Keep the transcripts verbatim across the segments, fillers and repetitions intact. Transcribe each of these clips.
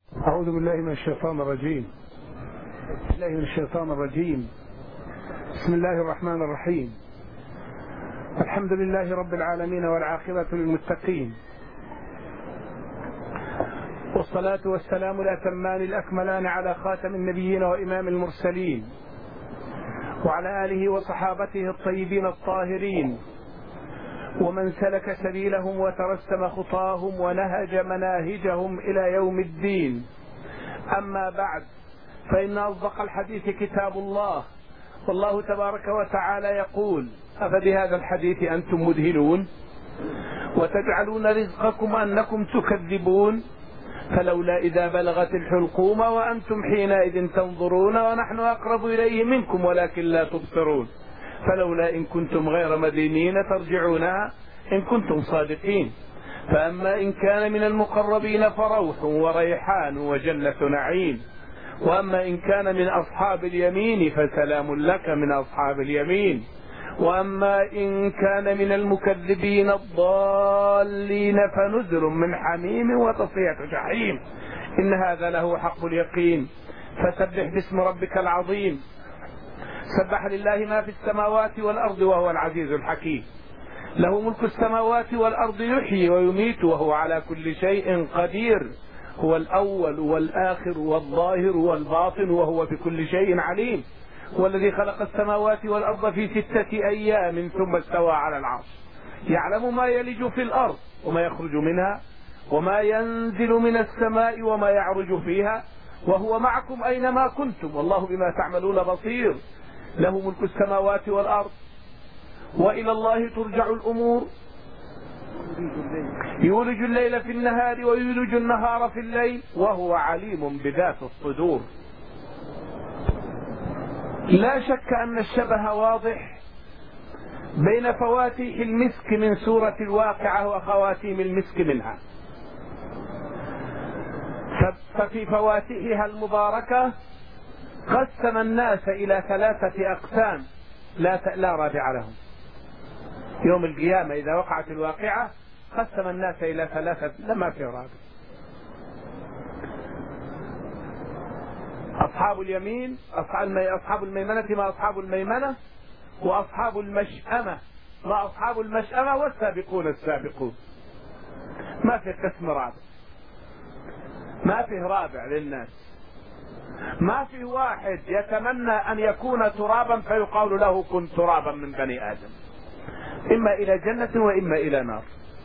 أعوذ بالله من الشيطان الرجيم. بسم الله من الشيطان الرجيم. بسم الله الرحمن الرحيم. الحمد لله رب العالمين والعاقبة للمتقين، والصلاة والسلام الأتمان الأكملان على خاتم النبيين وإمام المرسلين وعلى آله وصحابته الطيبين الطاهرين ومن سلك سبيلهم وترسم خطاهم ونهج مناهجهم إلى يوم الدين. أما بعد، فإن أصدق الحديث كتاب الله، والله تبارك وتعالى يقول: أفبهذا الحديث أنتم مدهنون وتجعلون رزقكم أنكم تكذبون، فلولا إذا بلغت الحلقوم وأنتم حينئذ تنظرون ونحن أقرب إليه منكم ولكن لا تبصرون، فلولا إن كنتم غير مدينين ترجعونها إن كنتم صادقين. فأما إن كان من المقربين فروح وريحان وجنة نعيم، وأما إن كان من أصحاب اليمين فسلام لك من أصحاب اليمين، وأما إن كان من المكذبين الضالين فنزل من حميم وتصفية جحيم. إن هذا له حق اليقين. فسبح باسم ربك العظيم. سبح لله ما في السماوات والأرض وهو العزيز الحكيم. له ملك السماوات والأرض، يحيي ويميت وهو على كل شيء قدير. هو الأول والآخر والظاهر والباطن وهو بكل شيء عليم. هو الذي خلق السماوات والأرض في ستة أيام ثم استوى على العرش، يعلم ما يلج في الأرض وما يخرج منها وما ينزل من السماء وما يعرج فيها، وهو معكم أينما كنتم والله بما تعملون بصير. له ملك السماوات والأرض وإلى الله ترجع الأمور. يولج الليل في النهار ويولج النهار في الليل وهو عليم بذات الصدور. لا شك أن الشبه واضح بين فواتيح المسك من سورة الواقعة وخواتيم المسك منها. ففي فواتيحها المباركة قسم الناس إلى ثلاثة أقسام لا لا رابع لهم. يوم القيامة إذا وقعت الواقعة قسم الناس إلى ثلاثة لما في رابع: أصحاب اليمين، أصحاب الميمنة ما أصحاب الميمنة، وأصحاب المشأمة ما أصحاب المشأمة، والسابقون السابقون. ما في قسم رابع، ما فيه رابع للناس. ما في واحد يتمنى أن يكون ترابا فيقال له كن ترابا من بني آدم، إما إلى جنة وإما إلى نار.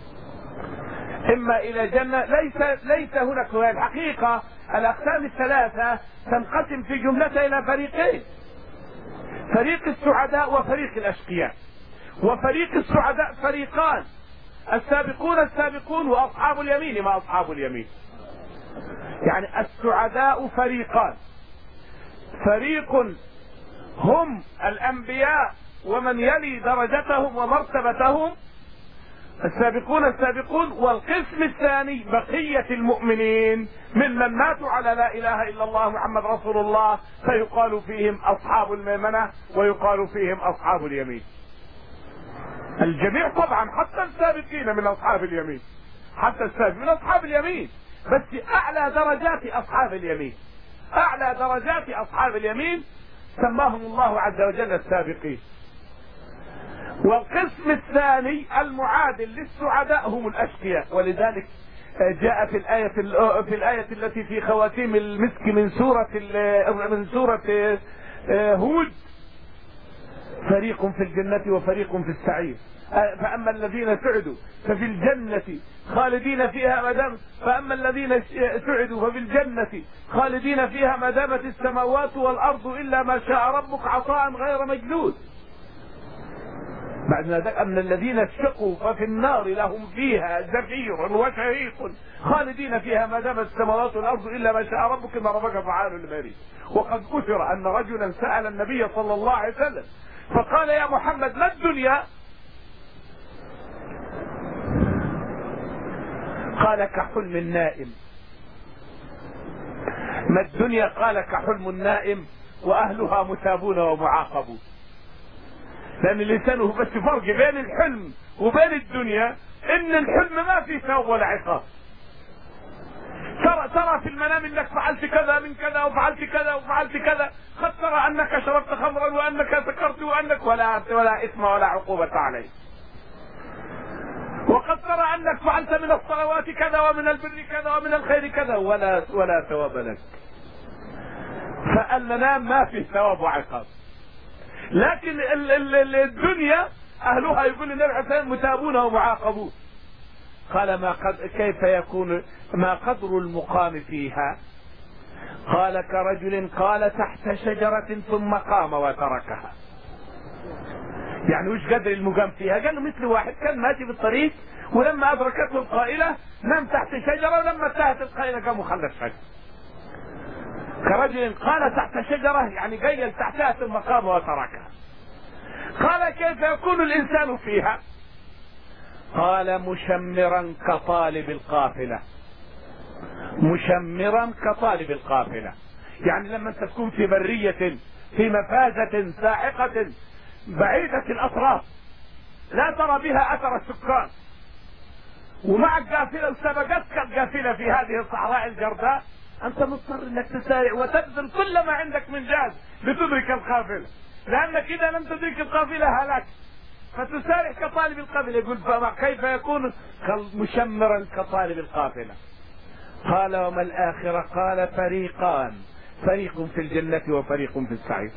إما إلى جنة. ليس ليس هناك الحقيقة الأقسام الثلاثة تنقسم في جملتها إلى فريقين: فريق السعداء وفريق الأشقياء. وفريق السعداء فريقان: السابقون السابقون وأصحاب اليمين ما أصحاب اليمين. يعني السعداء فريقان: فريق هم الأنبياء ومن يلي درجتهم ومرتبتهم، السابقون السابقون. والقسم الثاني بقية المؤمنين ممن ماتوا على لا إله إلا الله محمد رسول الله، فيقال فيهم أصحاب الميمنة ويقال فيهم أصحاب اليمين. الجميع طبعا، حتى السابقين من أصحاب اليمين، حتى السابقين من أصحاب اليمين، بس أعلى درجات أصحاب اليمين، أعلى درجات أصحاب اليمين سماهم الله عز وجل السابقين. والقسم الثاني المعادل للسعداء هم الأشقياء. ولذلك جاء في الآية في الآية التي في خواتيم المسك من سورة من سورة هود: فريق في الجنة وفريق في السعير. فأما الذين سعدوا ففي الجنة خالدين فيها ما دام فأما الذين سعدوا ففي الجنة خالدين فيها ما دامت السماوات والأرض إلا ما شاء ربك عطاء غير مجدود. بعد ذلك أما الذين اشقوا ففي النار لهم فيها زفير وشهيق خالدين فيها ما دامت السماوات والأرض إلا ما شاء ربك إن ربك فعال لما يريد. وقد أثر أن رجلا سأل النبي صلى الله عليه وسلم فقال: يا محمد ما الدنيا؟ قال: كحلم النائم. ما الدنيا؟ قال: كحلم النائم وأهلها مثابون ومعاقبون. لأن الإنسان هو بس فرق بين الحلم وبين الدنيا إن الحلم ما فيه ثواب ولا عقاب. ترى ترى في المنام انك فعلت كذا من كذا وفعلت كذا وفعلت كذا، قد ترى انك شربت خمرا وانك سكرت وانك ولا ولا اثم ولا عقوبة عليك، وقد ترى انك فعلت من الصلوات كذا ومن البر كذا ومن الخير كذا ولا ولا ثواب لك. فالمنام ما فيه ثواب وعقاب. لكن ال ال ال الدنيا اهلها يقول النبي عليه الصلاه والسلام متابون ومعاقبون. قال ما قد كيف يكون ما قدر المقام فيها؟ قال كرجل قال تحت شجرة ثم قام وتركها. يعني وش قدر المقام فيها؟ قال له مثل واحد كان ماشي في الطريق ولما ادركته القائلة نام تحت شجرة ولما انتهت القائلة قام وخلى الشجرة. كرجل قال تحت شجرة يعني قيل تحتها ثم قام وتركها. قال كيف يكون الانسان فيها؟ قال مشمرا كطالب القافلة. مشمرا كطالب القافلة يعني لما انت تكون في برية في مفازة ساحقة بعيدة الاطراف لا ترى بها اثر السكان، ومعك قافلة وسبقتك القافلة في هذه الصحراء الجرداء، انت مضطر انك تسارع وتبذل كل ما عندك من جهد لتدرك القافلة، لانك اذا لم تدرك القافلة هلك، فتسارع كطالب القافلة. يقول كيف يكون مشمرا كطالب القافلة؟ قال وما الآخرة؟ قال فريقان، فريق في الجنة وفريق في السعير.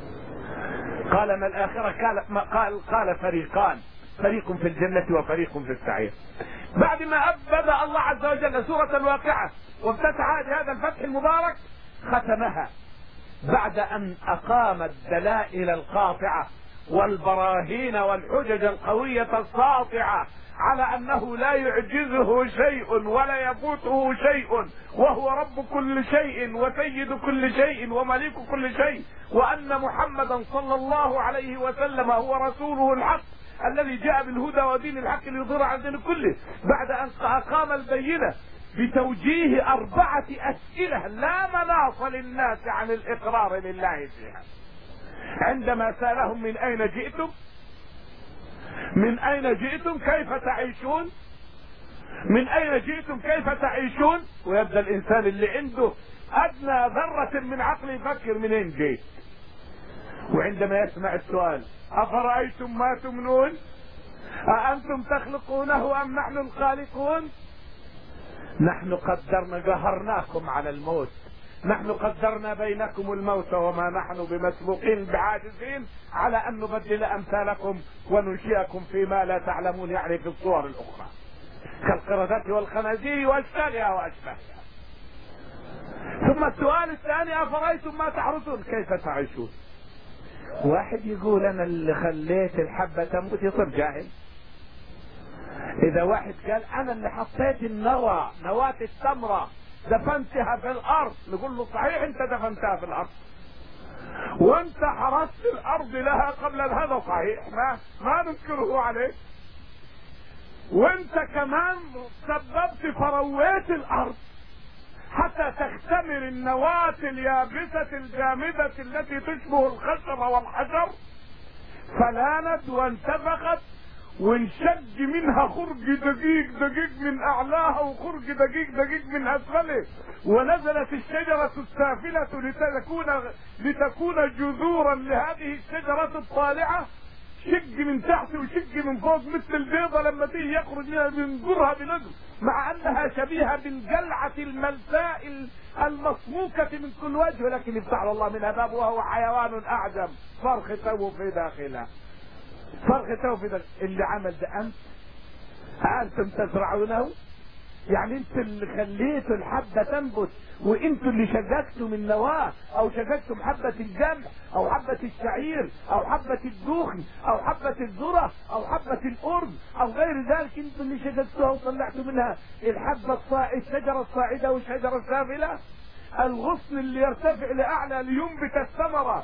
قال ما الآخرة؟ قال قال قال فريقان، فريق في الجنة وفريق في السعير. بعد ما بدأ الله عز وجل سورة الواقعة وافتتح هذا الفتح المبارك ختمها بعد أن أقام الدلائل القاطعة والبراهين والحجج القوية الساطعة على أنه لا يعجزه شيء ولا يفوته شيء وهو رب كل شيء وسيد كل شيء ومليك كل شيء، وأن محمدا صلى الله عليه وسلم هو رسوله الحق الذي جاء بالهدى ودين الحق ليظهر على الدين كله. بعد أن أقام البينة بتوجيه أربعة أسئلة لا مناص للناس عن الإقرار لله فيها. عندما سألهم من أين جئتم؟ من أين جئتم؟ كيف تعيشون؟ من أين جئتم؟ كيف تعيشون؟ ويبدأ الإنسان اللي عنده أدنى ذرة من عقل يفكر منين جيت. وعندما يسمع السؤال أفرأيتم ما تمنون أأنتم تخلقونه أم نحن الخالقون؟ نحن قدرنا قهرناكم على الموت، نحن قدرنا بينكم الموت وما نحن بمسبوقين بعاجزين على أن نبدل أمثالكم وننشئكم فيما لا تعلمون، يعني في الصور الأخرى كالقردة والخنازير وأشكالها وأشباهها. ثم السؤال الثاني أفرأيتم ما تحرثون كيف تعيشون؟ واحد يقول أنا اللي خليت الحبة تنبت يصير جاهل. إذا واحد قال أنا اللي حطيت النوى نواة التمرة دفنتها في الأرض، نقول له صحيح أنت دفنتها في الأرض وأنت حرست الأرض لها قبل هذا، صحيح ما ما نذكره عليك، وأنت كمان سببت فرويت الأرض حتى تختمر النواة اليابسة الجامدة التي تشبه الخشب والحجر، فلانت وانتفخت وانشج منها خرج دقيق دقيق من اعلاها وخرج دقيق دقيق من اسفله، ونزلت الشجرة السافلة لتكون لتكون جذورا لهذه الشجرة الطالعة، شق من تحت وشق من فوق مثل البيضة لما تيجي يخرج منها بنجرها بنجر، مع انها شبيهة بالقلعة الملساء المصموكة من كل وجه، ولكن يفتح الله منها باب وهو حيوان اعجم فرخ تو في داخلها، فرخ تو في داخلها. اللي عمل ده انت، أأنتم تزرعونه؟ يعني انتوا اللي خليتوا الحبة تنبت، وانتوا اللي شجكتوا من نواة، او شجكتم حبة الجمع او حبة الشعير او حبة الدوخن او حبة الذرة او حبة الارز او غير ذلك، انتوا اللي شجكتوها وطلعتوا منها الحبة الصاعدة، الشجرة الصاعدة والشجرة السافلة، الغصن اللي يرتفع لاعلى لينبت الثمرة،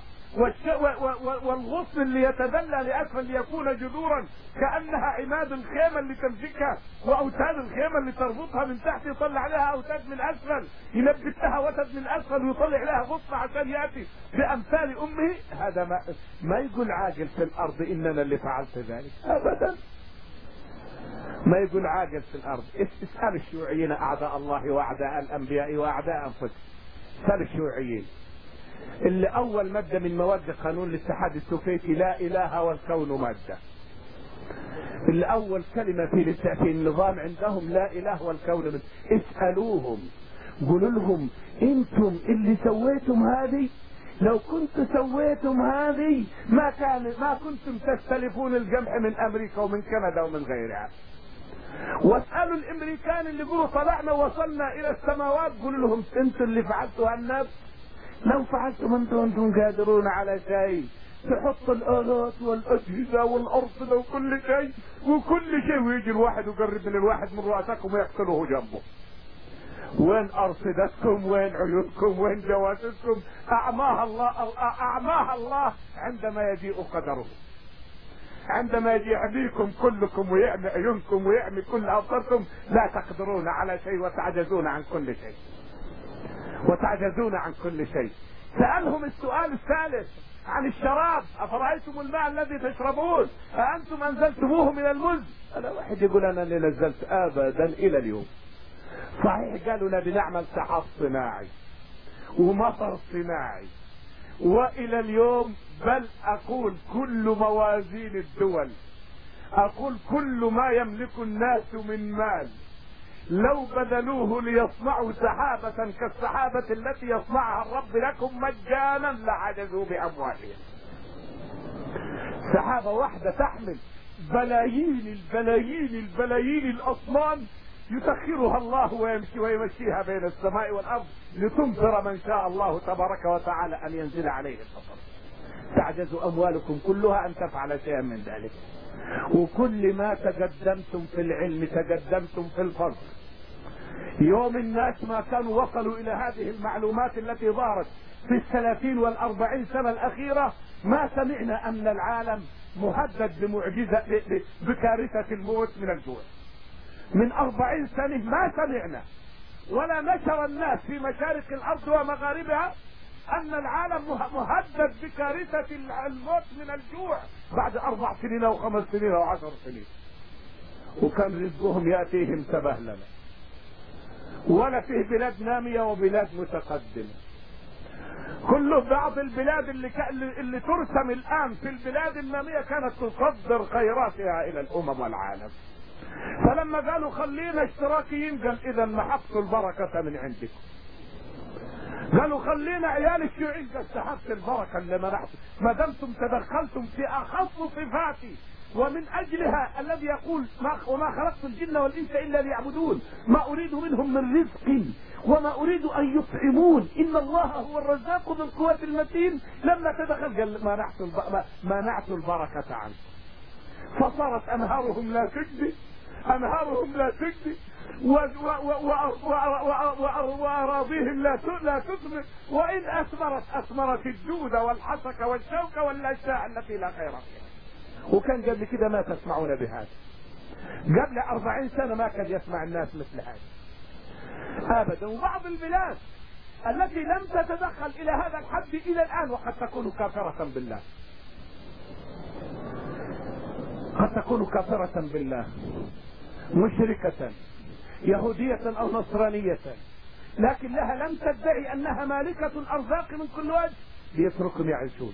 والغصن اللي يتدلى لأسفل ليكون جذورا كأنها عماد الخيمة اللي تمسكها وأوتاد الخيمة اللي تربطها من تحت، يطلع عليها أوتاد من أسفل، ينبت لها وتد من أسفل ويطلع لها غصن عشان يأتي بأمثال أمه. هذا ما, ما يقول عاقل في الأرض إننا اللي فعلت ذلك أبدا. ما يقول عاقل في الارض. اسأل الشيوعيين اعداء الله واعداء الانبياء واعداء انفسهم. اسأل الشيوعيين اللي اول مادة من مواد قانون الاتحاد السوفيتي لا اله والكون مادة، اللي اول كلمة في في النظام عندهم لا اله والكون مادة. اسألوهم قولوا لهم انتم اللي سويتم هذه، لو كنت سويتم هذه ما كان ما كنتم تستلفون القمح من امريكا ومن كندا ومن غيرها. واسألوا الامريكان اللي يقولوا طلعنا وصلنا الى السماوات، قولوا لهم انتم اللي فعلتوا هالنفس، لو فعلتم انتم انتم قادرون على شيء، تحط الالات والاجهزه والارصده وكل شيء وكل شيء، ويجي الواحد ويقرب من الواحد من رؤسائكم ويقتلوه جنبه. وين ارصدتكم؟ وين عيونكم؟ وين جواسسكم؟ اعماها الله، اعماها الله عندما يجيء قدره، عندما يجي يحميكم كلكم ويعمي عيونكم ويعمي كل ابصاركم، لا تقدرون على شيء وتعجزون عن كل شيء، وتعجزون عن كل شيء. سألهم السؤال الثالث عن الشراب، افرأيتم الماء الذي تشربون أأنتم انزلتموه من المزن؟ انا واحد يقول انا اللي نزلت، ابدا الى اليوم. صحيح قالوا نبي نعمل سحاب صناعي ومطر صناعي، والى اليوم بل اقول كل موازين الدول، اقول كل ما يملك الناس من مال لو بذلوه ليصنعوا سحابة كالسحابة التي يصنعها الرب لكم مجانا لعجزوا باموالهم. سحابة واحدة تحمل بلايين البلايين البلايين الاصنام يسخرها الله ويمشي ويمشيها بين السماء والارض لتمطر من شاء الله تبارك وتعالى ان ينزل عليه المطر. تعجز اموالكم كلها ان تفعل شيئا من ذلك. وكل ما تقدمتم في العلم تقدمتم في الفضل. يوم الناس ما كانوا وصلوا الى هذه المعلومات التي ظهرت في الثلاثين والاربعين سنة الاخيرة، ما سمعنا ان العالم مهدد بمعجزة بكارثة الموت من الجوع. من أربعين سنة ما سمعنا ولا نشر الناس في مشارق الأرض ومغاربها أن العالم مهدد بكارثة الموت من الجوع بعد أربع سنين أو خمس سنين أو عشر سنين، وكان رزقهم يأتيهم سبهللا. ولا فيه بلاد نامية وبلاد متقدمة. كل بعض البلاد اللي, اللي ترسم الآن في البلاد النامية كانت تصدر خيراتها إلى الأمم والعالم. فلما قالوا خلينا اشتراكيين قال اذا محقت البركة من عندكم. قالوا خلينا عيال الشيوعيين قال سحبت البركة اللي منحت، ما دمتم تدخلتم في اخص صفاتي ومن اجلها الذي يقول ما وما خلقت الجن والانس الا ليعبدون ما اريد منهم من رزق وما اريد ان يطعمون ان الله هو الرزاق ذو القوة المتين. لما تدخل قال منعت منعت البركة عنكم، فصارت انهارهم لا تجدي انهارهم لا تجدي واراضيهم لا لا تثمر، وان اثمرت اثمرت الجود والحسك والشوك والاشياء التي لا خير فيها. وكان قبل كده ما تسمعون بهذا، قبل أربعين سنة ما كان يسمع الناس مثل هذا ابدا. وبعض البلاد التي لم تتدخل الى هذا الحد الى الان وقد تكون كافرة بالله، قد تكون كافرة بالله مشركة يهودية او نصرانية، لكن لها لم تدعي انها مالكة الارزاق من كل وجه. بيتركهم يعيشون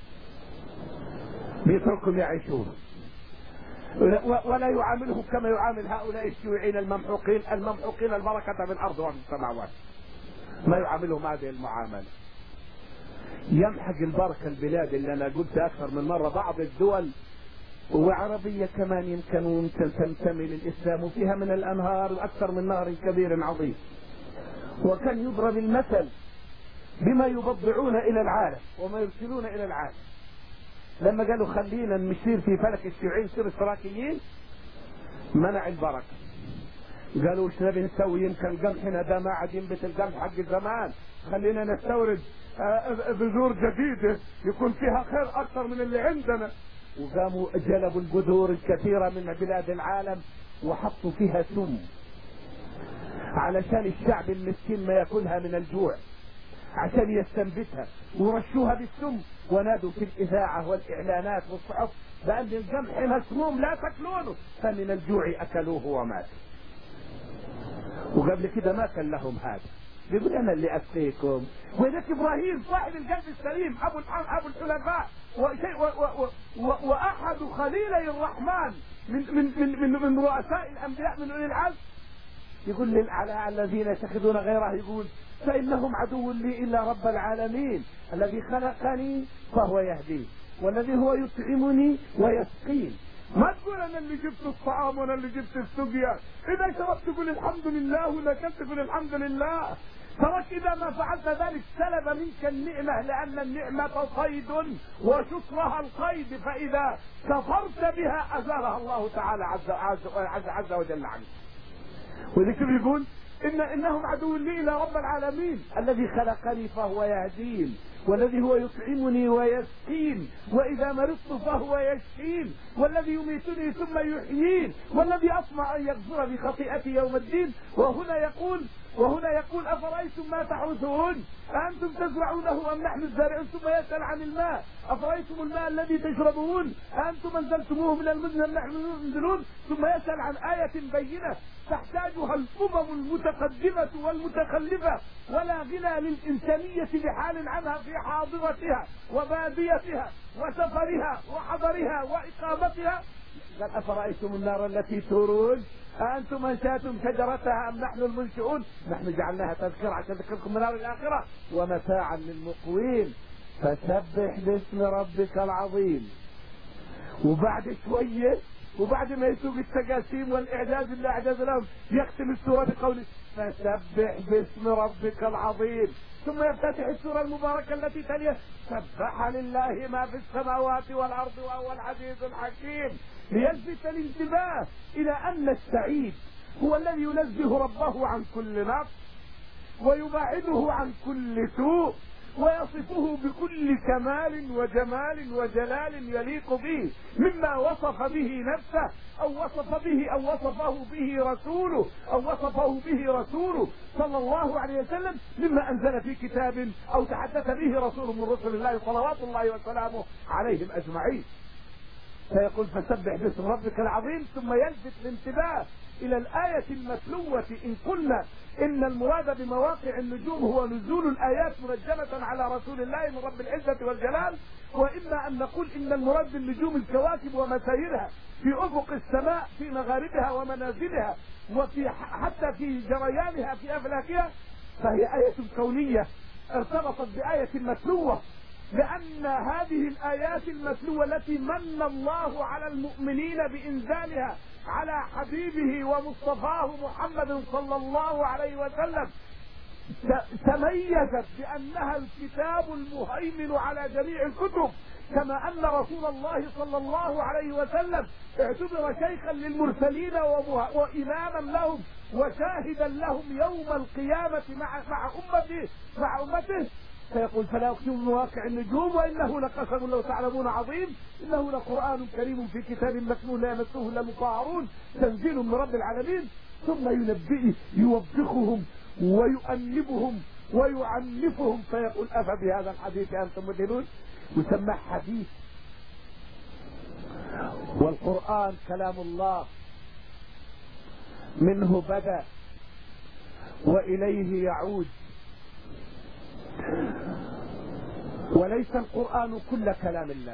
بيتركهم يعيشون ولا يعاملهم كما يعامل هؤلاء الشيوعيين الممحوقين الممحوقين البركة في الارض وفي السماوات. ما يعاملهم هذه المعاملة. يمحق البركة البلاد اللي انا قلت اكثر من مرة بعض الدول وعربية كمان يمكن ويمكن تنتمي للإسلام وفيها من الأنهار أكثر من نهر كبير عظيم، وكان يضرب المثل بما يبضعون إلى العالم وما يرسلون إلى العالم. لما قالوا خلينا نسير في فلك الشيوعيين نصير اشتراكيين منع البركة. قالوا ايش نبي نسوي؟ يمكن قمحنا ده ما عاد ينبت القمح حق زمان، خلينا نستورد بذور جديدة يكون فيها خير أكثر من اللي عندنا. وقاموا جلبوا البذور الكثيرة من بلاد العالم وحطوا فيها سم علشان الشعب المسكين ما ياكلها من الجوع عشان يستنبتها، ورشوها بالسم ونادوا في الإذاعة والإعلانات والصحف بأن القمح مسموم لا تاكلونه، فمن الجوع أكلوه وماتوا. وقبل كده ما كان لهم هذا، بيقول أنا اللي أسقيكم. وذاك إبراهيم صاحب القلب السليم أبو أبو الحلفاء وشيء وأحد خليلي الرحمن من من من من, من رؤساء الأنبياء من أولي العزم، يقول للأعلى الذين يتخذون غيره، يقول فإنهم عدو لي إلا رب العالمين الذي خلقني فهو يهدين والذي هو يطعمني ويسقين. ما تقول أنا اللي جبت الطعام وأنا اللي جبت السقيا، إذا شربت تقول الحمد لله وإذا كنت تقول الحمد لله. ترك إذا ما فعلت ذلك سلب منك النعمة، لأن النعمة صيد وشكرها القيد، فإذا كفرت بها أزالها الله تعالى عز, عز, عز, عز وجل عنك. وذلك يقول إن إنهم عدو لي إلى رب العالمين الذي خلقني فهو يهدين والذي هو يطعمني ويسقين وإذا مرضت فهو يشفين والذي يميتني ثم يحيين والذي أطمع أن يغفر لي خطيئتي يوم الدين. وهنا يقول وهنا يقول أفرأيتم ما تحرثون أأنتم تزرعونه أم نحن الزارعون، ثم يسأل عن الماء أفرأيتم الماء الذي تشربون أأنتم أنزلتموه من المزن أم نحن المنزلون، ثم يسأل عن آية بينة تحتاجها الأمم المتقدمة والمتخلفة ولا غنى للإنسانية بحال عنها في حاضرتها وباديتها وسفرها وحضرها وإقامتها. قال أفرأيتم النار التي تورون أأنتم أنشأتم شجرتها أم نحن المنشئون، نحن جعلناها تذكرة عشان نذكركم من نار الآخرة ومتاعا للمقوين فسبح باسم ربك العظيم. وبعد شوية وبعد ما يسوق التقاسيم والإعجاز اللي أعجاز لهم يختم السورة بقوله فسبح باسم ربك العظيم، ثم يفتتح السورة المباركة التي تليها سبح لله ما في السماوات والأرض وهو العزيز الحكيم، ليلفت الانتباه إلى أن السعيد هو الذي ينزه ربه عن كل نقص ويباعده عن كل سوء ويصفه بكل كمال وجمال وجلال يليق به مما وصف به نفسه أو وصف به أو وصفه به رسوله أو وصفه به رسوله صلى الله عليه وسلم مما أنزل في كتاب أو تحدث به رسول من رسل الله صلوات الله وسلامه عليهم أجمعين. فيقول فسبح باسم ربك العظيم، ثم يلفت الانتباه إلى الآية المتلوة إن قلنا إن المراد بمواقع النجوم هو نزول الآيات منجمة على رسول الله من رب العزة والجلال، وإما أن نقول إن المراد بالنجوم الكواكب ومسايرها في أفق السماء في مغاربها ومنازلها وفي حتى في جريانها في أفلاكها، فهي آية كونية ارتبطت بآية متلوة، لأن هذه الآيات المتلوة التي من الله على المؤمنين بإنزالها على حبيبه ومصطفاه محمد صلى الله عليه وسلم تميزت بأنها الكتاب المهيمن على جميع الكتب، كما أن رسول الله صلى الله عليه وسلم اعتبر شيخا للمرسلين وإماما لهم وشاهدا لهم يوم القيامة مع مع أمته مع أمته. فيقول فلا أقسم بمواقع النجوم وإنه لقسم لو تعلمون عظيم إنه لقرآن كريم في كتاب مكنون لا يمسه إلا المطهرون تنزيل من رب العالمين. ثم ينبئ يوبخهم ويؤنبهم ويعنفهم فيقول أفبهذا الحديث أنتم مدهنون. يسمى حديث، والقرآن كلام الله منه بدأ وإليه يعود، وليس القرآن كل كلام الله.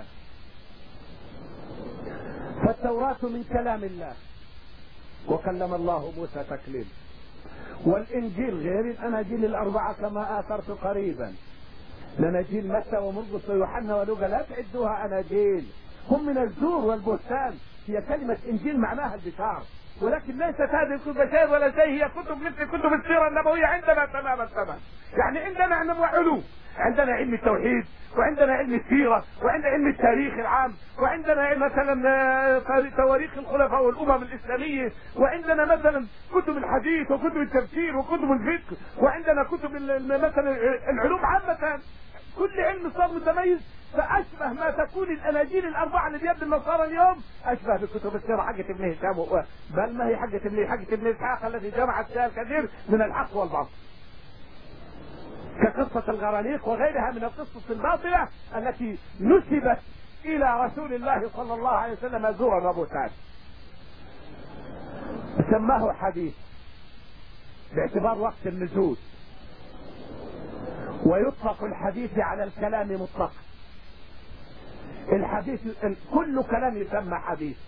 فالتوراة من كلام الله وكلم الله موسى تكليما، والإنجيل غير الأناجيل الأربعة كما آثرت قريبا، لأناجيل متى ومرقس ويوحنا ولوقا لا تعدوها أناجيل، هم من الزور والبهتان. هي كلمة إنجيل معناها البشار، ولكن ليست هذه الكتب بشار ولا شيء، هي كتب مثل كتب السيرة النبوية عندنا تمام التمام. يعني عندنا علم وعلوم، عندنا علم التوحيد وعندنا علم السيرة وعندنا علم التاريخ العام وعندنا مثلا تواريخ الخلفاء والأمم الإسلامية وعندنا مثلا كتب الحديث وكتب التفسير وكتب الفقه وعندنا كتب مثلا العلوم عامة. كل علم صار متميز، فأشبه ما تكون الأناجيل الأربعة اللي بيد النصارى اليوم أشبه بكتب السيرة حقة ابن هشام، بل ما هي حقة ابن حقة ابن إسحاق التي جمعت فيها الكثير من الحق والباطل. كقصة الغرانيق وغيرها من القصص الباطلة التي نسبت إلى رسول الله صلى الله عليه وسلم زورا وبهتانا. سماه حديث باعتبار وقت النزول، ويطلق الحديث على الكلام مطلقا. الحديث كل كلام يسمى حديث.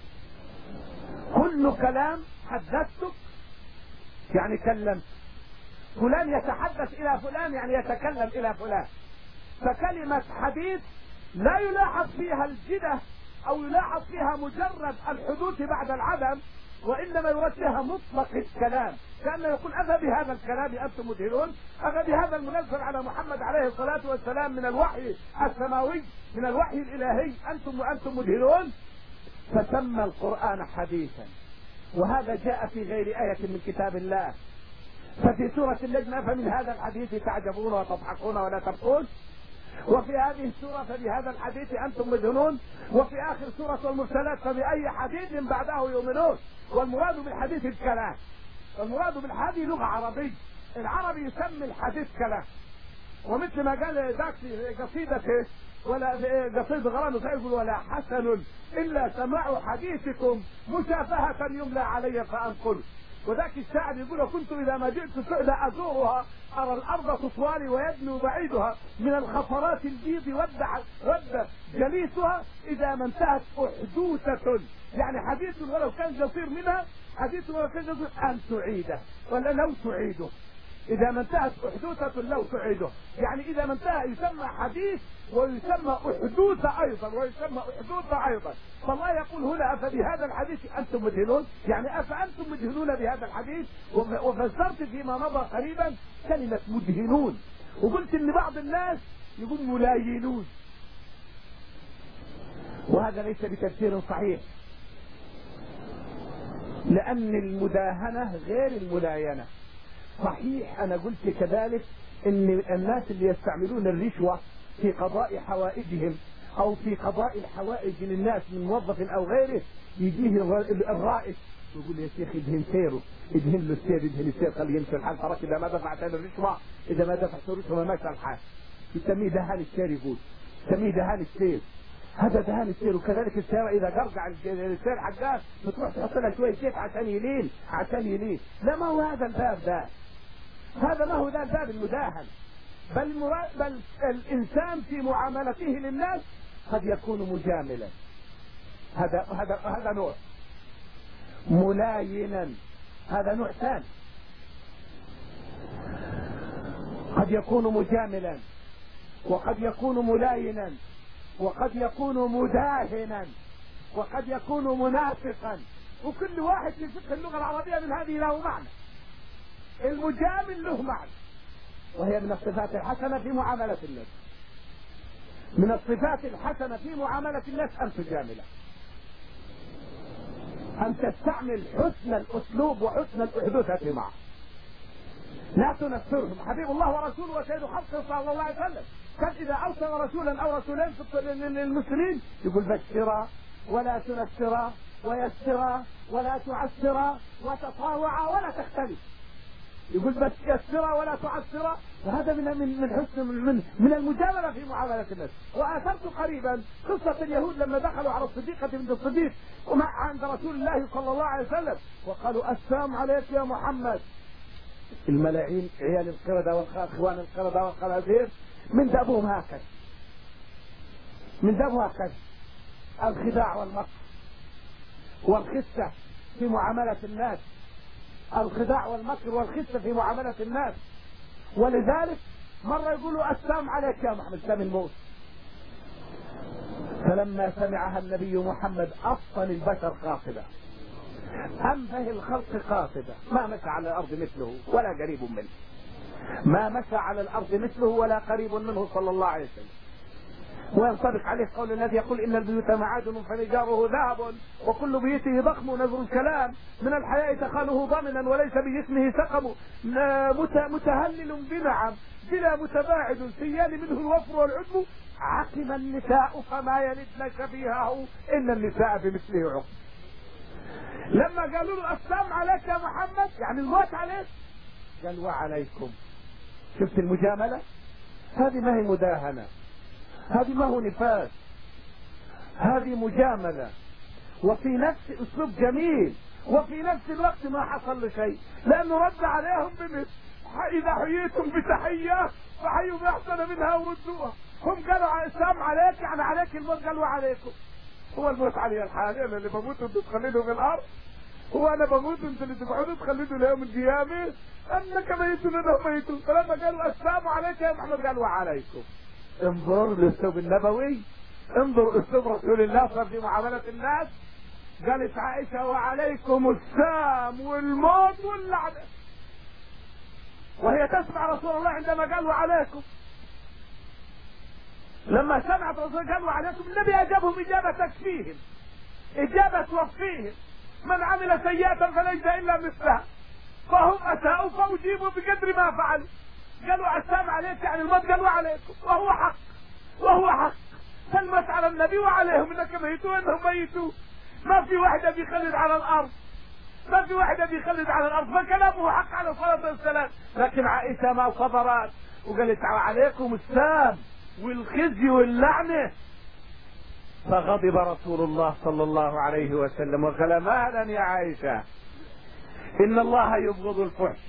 كل كلام حدثتك يعني كلمت، فلان يتحدث الى فلان يعني يتكلم الى فلان. فكلمة حديث لا يلاحظ فيها الجدة او يلاحظ فيها مجرد الحدوث بعد العدم، وانما يراد فيها مطلق الكلام، كان يقول اذا بهذا الكلام انتم مدهنون، اذا بهذا المنزل على محمد عليه الصلاة والسلام من الوحي السماوي من الوحي الالهي انتم وانتم مدهنون. فسمى القرآن حديثا، وهذا جاء في غير آية من كتاب الله. ففي سورة النجم فمن هذا الحديث تعجبون وتضحكون ولا تبكون، وفي هذه السورة فبهذا الحديث أنتم مدهنون، وفي آخر سورة المرسلات فبأي حديث بعده يؤمنون. والمراد بالحديث الكلام، والمراد بالحديث لغة عربية، العربي يسمي الحديث كلام. ومثل ما قال ذاك في قصيدته ولا قصيدة غرام يقول ولا حسن إلا سماع حديثكم مشافهة يملى علي فأنقل. وذاك الشاعر يقول كنت إذا ما جئت سعدة أزورها أرى الأرض تطوالي ويدنو بعيدها من الخطرات البيض ودع ود جليسها إذا ما انتهت أحدوثة، يعني حديث ولو كان قصير منها، حديث ولو كان قصير أن تعيده ولا لو تعيده، إذا ما انتهت أحدوثة لو تعيده، يعني إذا ما انتهى يسمى حديث ويسمى أحدوث أيضا ويسمى أحدوث أيضا. فالله يقول هنا أفبهذا الحديث أنتم مدهنون، يعني أفأنتم مدهنون بهذا الحديث. وفسرت فيما مضى قريبا كلمة مدهنون، وقلت إن بعض الناس يقول ملاينون، وهذا ليس بتفسير صحيح، لأن المداهنة غير الملاينة. صحيح أنا قلت كذلك إن الناس اللي يستعملون الرشوة في قضاء حوائجهم أو في قضاء الحوائج للناس من موظف أو غيره، يجيه الرائد يقول يا شيخ ادهن سيره، ادهن له السير، ادهن السير خليه يمشي الحال، ترك إذا ما دفعت الرشوة إذا ما دفعت الرشوة ما مشى الحال. يسميه دهان السير، يقول يسميه دهان السير، هذا دهان السير. وكذلك السيارة إذا قرقع السير حقها بتروح تحط لها شوية زيت عشان يلين عشان يلين. لا، ما هو هذا الباب ده، هذا ما هو ذا الباب المداهن. بل, مرا... بل الإنسان في معاملته للناس قد يكون مجاملا، هذا هذا هذا نوع. ملاينا هذا نوع ثاني، قد يكون مجاملا وقد يكون ملاينا وقد يكون مداهنا وقد يكون منافقا، وكل واحد في فقه اللغة العربية من هذه له معنى. المجامل له معنى، وهي من الصفات الحسنة في معاملة الناس. من الصفات الحسنة في معاملة الناس أن تجامله، أن تستعمل حسن الأسلوب وحسن الأحدوثة معه، لا تنفرهم. حبيب الله ورسوله وسيد خلقه صلى الله عليه وسلم كان إذا أرسل رسولا أو رسولين للمسلمين يقول بشرا ولا تنفرا ويسرا ولا تعسرا وتطاوعا ولا تختلف، يقول بس يسرا ولا تعسرا. وهذا من من من حسن من من المجامله في معامله الناس. واثرت قريبا قصه اليهود لما دخلوا على الصديقه بنت الصديق ومع عند رسول الله صلى الله عليه وسلم وقالوا السلام عليك يا محمد. الملاعين عيال القرده واخوان القرده والخنازير من دابهم هكذا، من دابهم هكذا الخداع والمكر والخسه في معامله الناس، الخداع والمكر والخسة في معاملة الناس. ولذلك مرة يقولوا السلام عليك يا محمد، سام الموت. فلما سمعها النبي محمد أفطن البشر قاصدا، أنبه الخلق قاصدا، ما مشى على الأرض مثله ولا قريب منه، ما مشى على الأرض مثله ولا قريب منه صلى الله عليه وسلم. وينطبق عليه قول الذي يقول إن البيوت معادن فنجاره ذهب وكل بيته ضخم نذر الكلام من الحياء تخاله ضمنا وليس بجسمه سقم متهلل بنعم بلا متباعد سيال منه الوفر والعجب عقم النساء فما يلدن شبيهه إن النساء بمثله عقم. لما قالوا له السلام عليك يا محمد يعني الموت عليك، قال وعليكم شفت المجاملة؟ هذه ما هي مداهنة، هذه ما هو نفاس، هذه مجاملة، وفي نفس اسلوب جميل، وفي نفس الوقت ما حصل له شيء، لانه رد عليهم بمثل اذا حييتم بتحية فحيوا باحسن منها وردوها. هم قالوا السلام عليك يعني عليك الموت، قالوا عليكم. هو الموت علي الحالي؟ انا اللي بموت وانتم تخلدوا في الارض؟ هو انا بموت وانتم اللي تقعدوا تخلدوا ليوم القيامة؟ انك ميت انهم ميتون. فلما قالوا السلام عليك يا محمد قالوا وعليكم. انظر الاسلوب النبوي، انظر اسلوب رسول الله صار في معاملة الناس. قالت عائشة وعليكم السام والموت واللعنة، وهي تسمع رسول الله عندما قال وعليكم. لما سمعت رسول الله قال وعليكم، النبي اجابهم اجابة تكفيهم، اجابة توفيهم. من عمل سيئة فليس الا مثلها، فهم اساءوا فاجيبوا بقدر ما فعلوا. قالوا السلام عليك يعني الموت، قالوا عليكم، وهو حق وهو حق. فالموت على النبي وعليهم، انك ميتوا وانهم ميتوا. ما في واحدة بيخلد على الارض، ما في واحدة بيخلد على الارض، فكلامه حق على الصلاة والسلام. لكن عائشة ما صبرت وقالت عليكم السام والخزي واللعنة. فغضب رسول الله صلى الله عليه وسلم وقال مهلا يا عائشة، ان الله يبغض الفحش.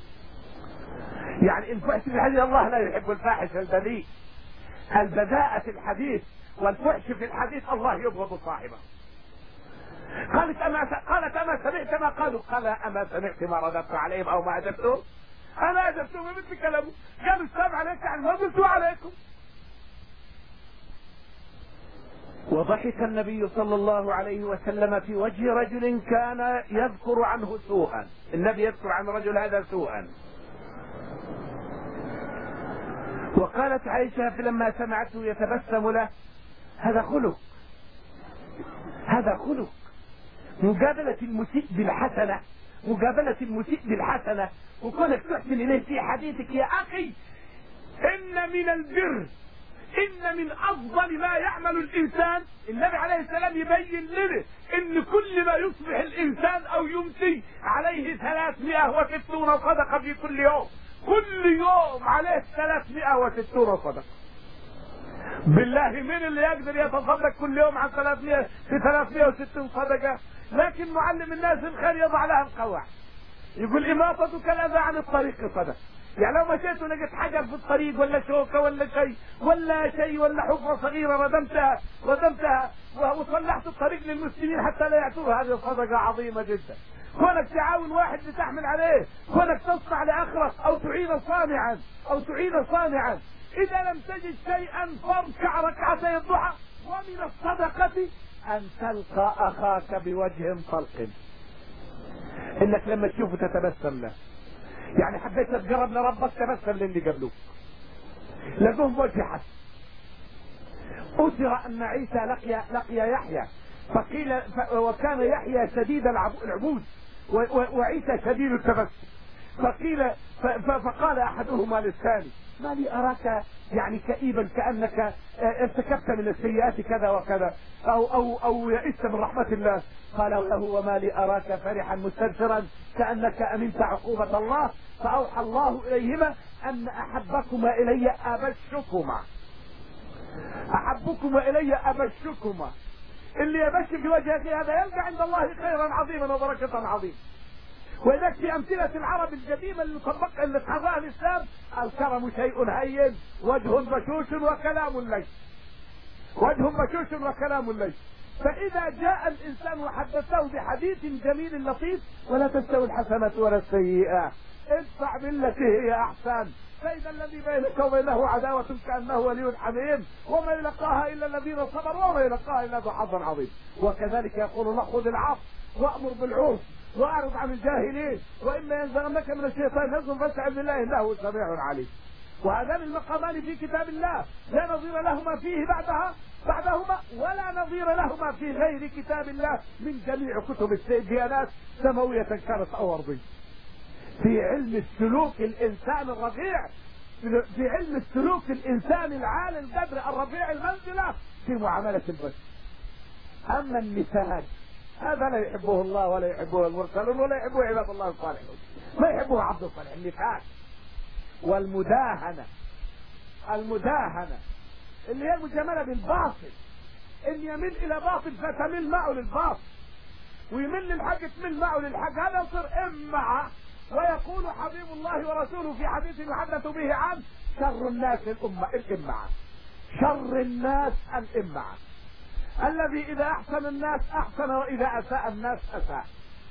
يعني الفحش في الحديث، الله لا يحب الفاحش البذيء، البذاءة في الحديث والفحش في الحديث الله يبغض صاحبه. قالت أما قالت أما سمعت ما قالوا؟ قال أما سمعت ما رددت عليهم أو ما أجبتهم؟ أنا أجبتهم بمثل كلامه. قالوا السلام عليك يعني ما قلت عليكم. وضحك النبي صلى الله عليه وسلم في وجه رجل كان يذكر عنه سوءا. النبي يذكر عن رجل هذا سوءا. وقالت عائشة لما سمعته يتبسم له هذا خلق، هذا خلق. مقابلة المسيء بالحسنة، مقابلة المسيء بالحسنة، وكونك تحسن إليه في حديثك يا أخي. إن من البر، إن من أفضل ما يعمل الإنسان، النبي عليه السلام يبين لنا إن كل ما يصبح الإنسان أو يمسي عليه ثلاثمائة وستون صدقة في كل يوم، كل يوم عليه ثلاثمائة وستون صدقة. بالله من اللي يقدر يتصدق كل يوم عن ثلاثمائة في ثلاثمائة وستين صدقة؟ لكن معلم الناس الخير يضع لها القواعد، يقول إماطتك الأذى عن الطريق صدقة. يعني لو مشيت ولقيت حجر في الطريق ولا شوكة ولا شيء ولا شيء ولا حفرة صغيرة ردمتها ردمتها وصلحت الطريق للمسلمين حتى لا يعتوه، هذه صدقة عظيمة جدا. كونك تعاون واحد لتحمل عليه، كونك تصنع لآخرك أو تعين صانعا أو تعين صانعا. إذا لم تجد شيئا فاركع ركعتي الضحى. ومن الصدقة أن تلقى أخاك بوجه طلق، إنك لما تشوفه تتبسم له. يعني حبيت تقرب لربك تبسم للي قبلوك، لقوه وجه حسن. أثر أن عيسى لقي لقي يحيى فقيل ف... وكان يحيى شديد العبود وعيسى شديد التبسم، فقيل ف... ف... فقال أحدهما للثاني ما لي أراك يعني كئيبا كأنك ارتكبت من السيئات كذا وكذا أو أو أو يئست من رحمة الله. قال له وما لي أراك فرحا مستبشرا كأنك أمنت عقوبة الله. فأوحى الله إليهما أن أحبكما إلي أبشكما، أحبكما إلي أبشكما. اللي يبش في وجهه هذا يلقى عند الله خيرا عظيما وبركة عظيمة. وذلك في أمثلة العرب القديمة اللي طبقها اللي اتحضرها الإسلام: الكرم شيء هين، وجه بشوش وكلام ليس، وجه بشوش وكلام ليس. فإذا جاء الإنسان وحدثه بحديث جميل لطيف: ولا تستوي الحسنة ولا السيئة، ادفع بالتي هي أحسن، فإذا الذي بينك وبينه عداوة كأنه ولي حميم، وما يلقاها إلا الذين صبروا وما يلقاها إلا ذو حظ عظيم. وكذلك يقول الله: خذ العفو وأمر بالعرف واعرض عن الجاهلين، واما ينزغنك من الشيطان نزغ فاستعذ بالله انه هو السميع العليم. وهذان المقامان في كتاب الله لا نظير لهما فيه بعدها بعدهما ولا نظير لهما في غير كتاب الله من جميع كتب الديانات سماوية كانت او ارضية. في علم السلوك الانسان الرفيع، في علم السلوك الانسان العالي القدر الرفيع المنزلة في معاملة البشر. اما النساء هذا لا يحبه الله ولا يحبه المرسلون ولا يحبه عباد الله الصالحون، ما يحبه عبد الصالح النفاق. والمداهنة. المداهنة اللي هي المجاملة بالباطل، ان يميل الى باطل فتميل معه للباطل، ويميل للحق تميل معه للحق. هذا يصير امعة. ويقول حبيب الله ورسوله في حديث يحدث به عن شر الناس الأمة الامعة. شر الناس الامعة الذي اذا احسن الناس احسن واذا اساء الناس اساء.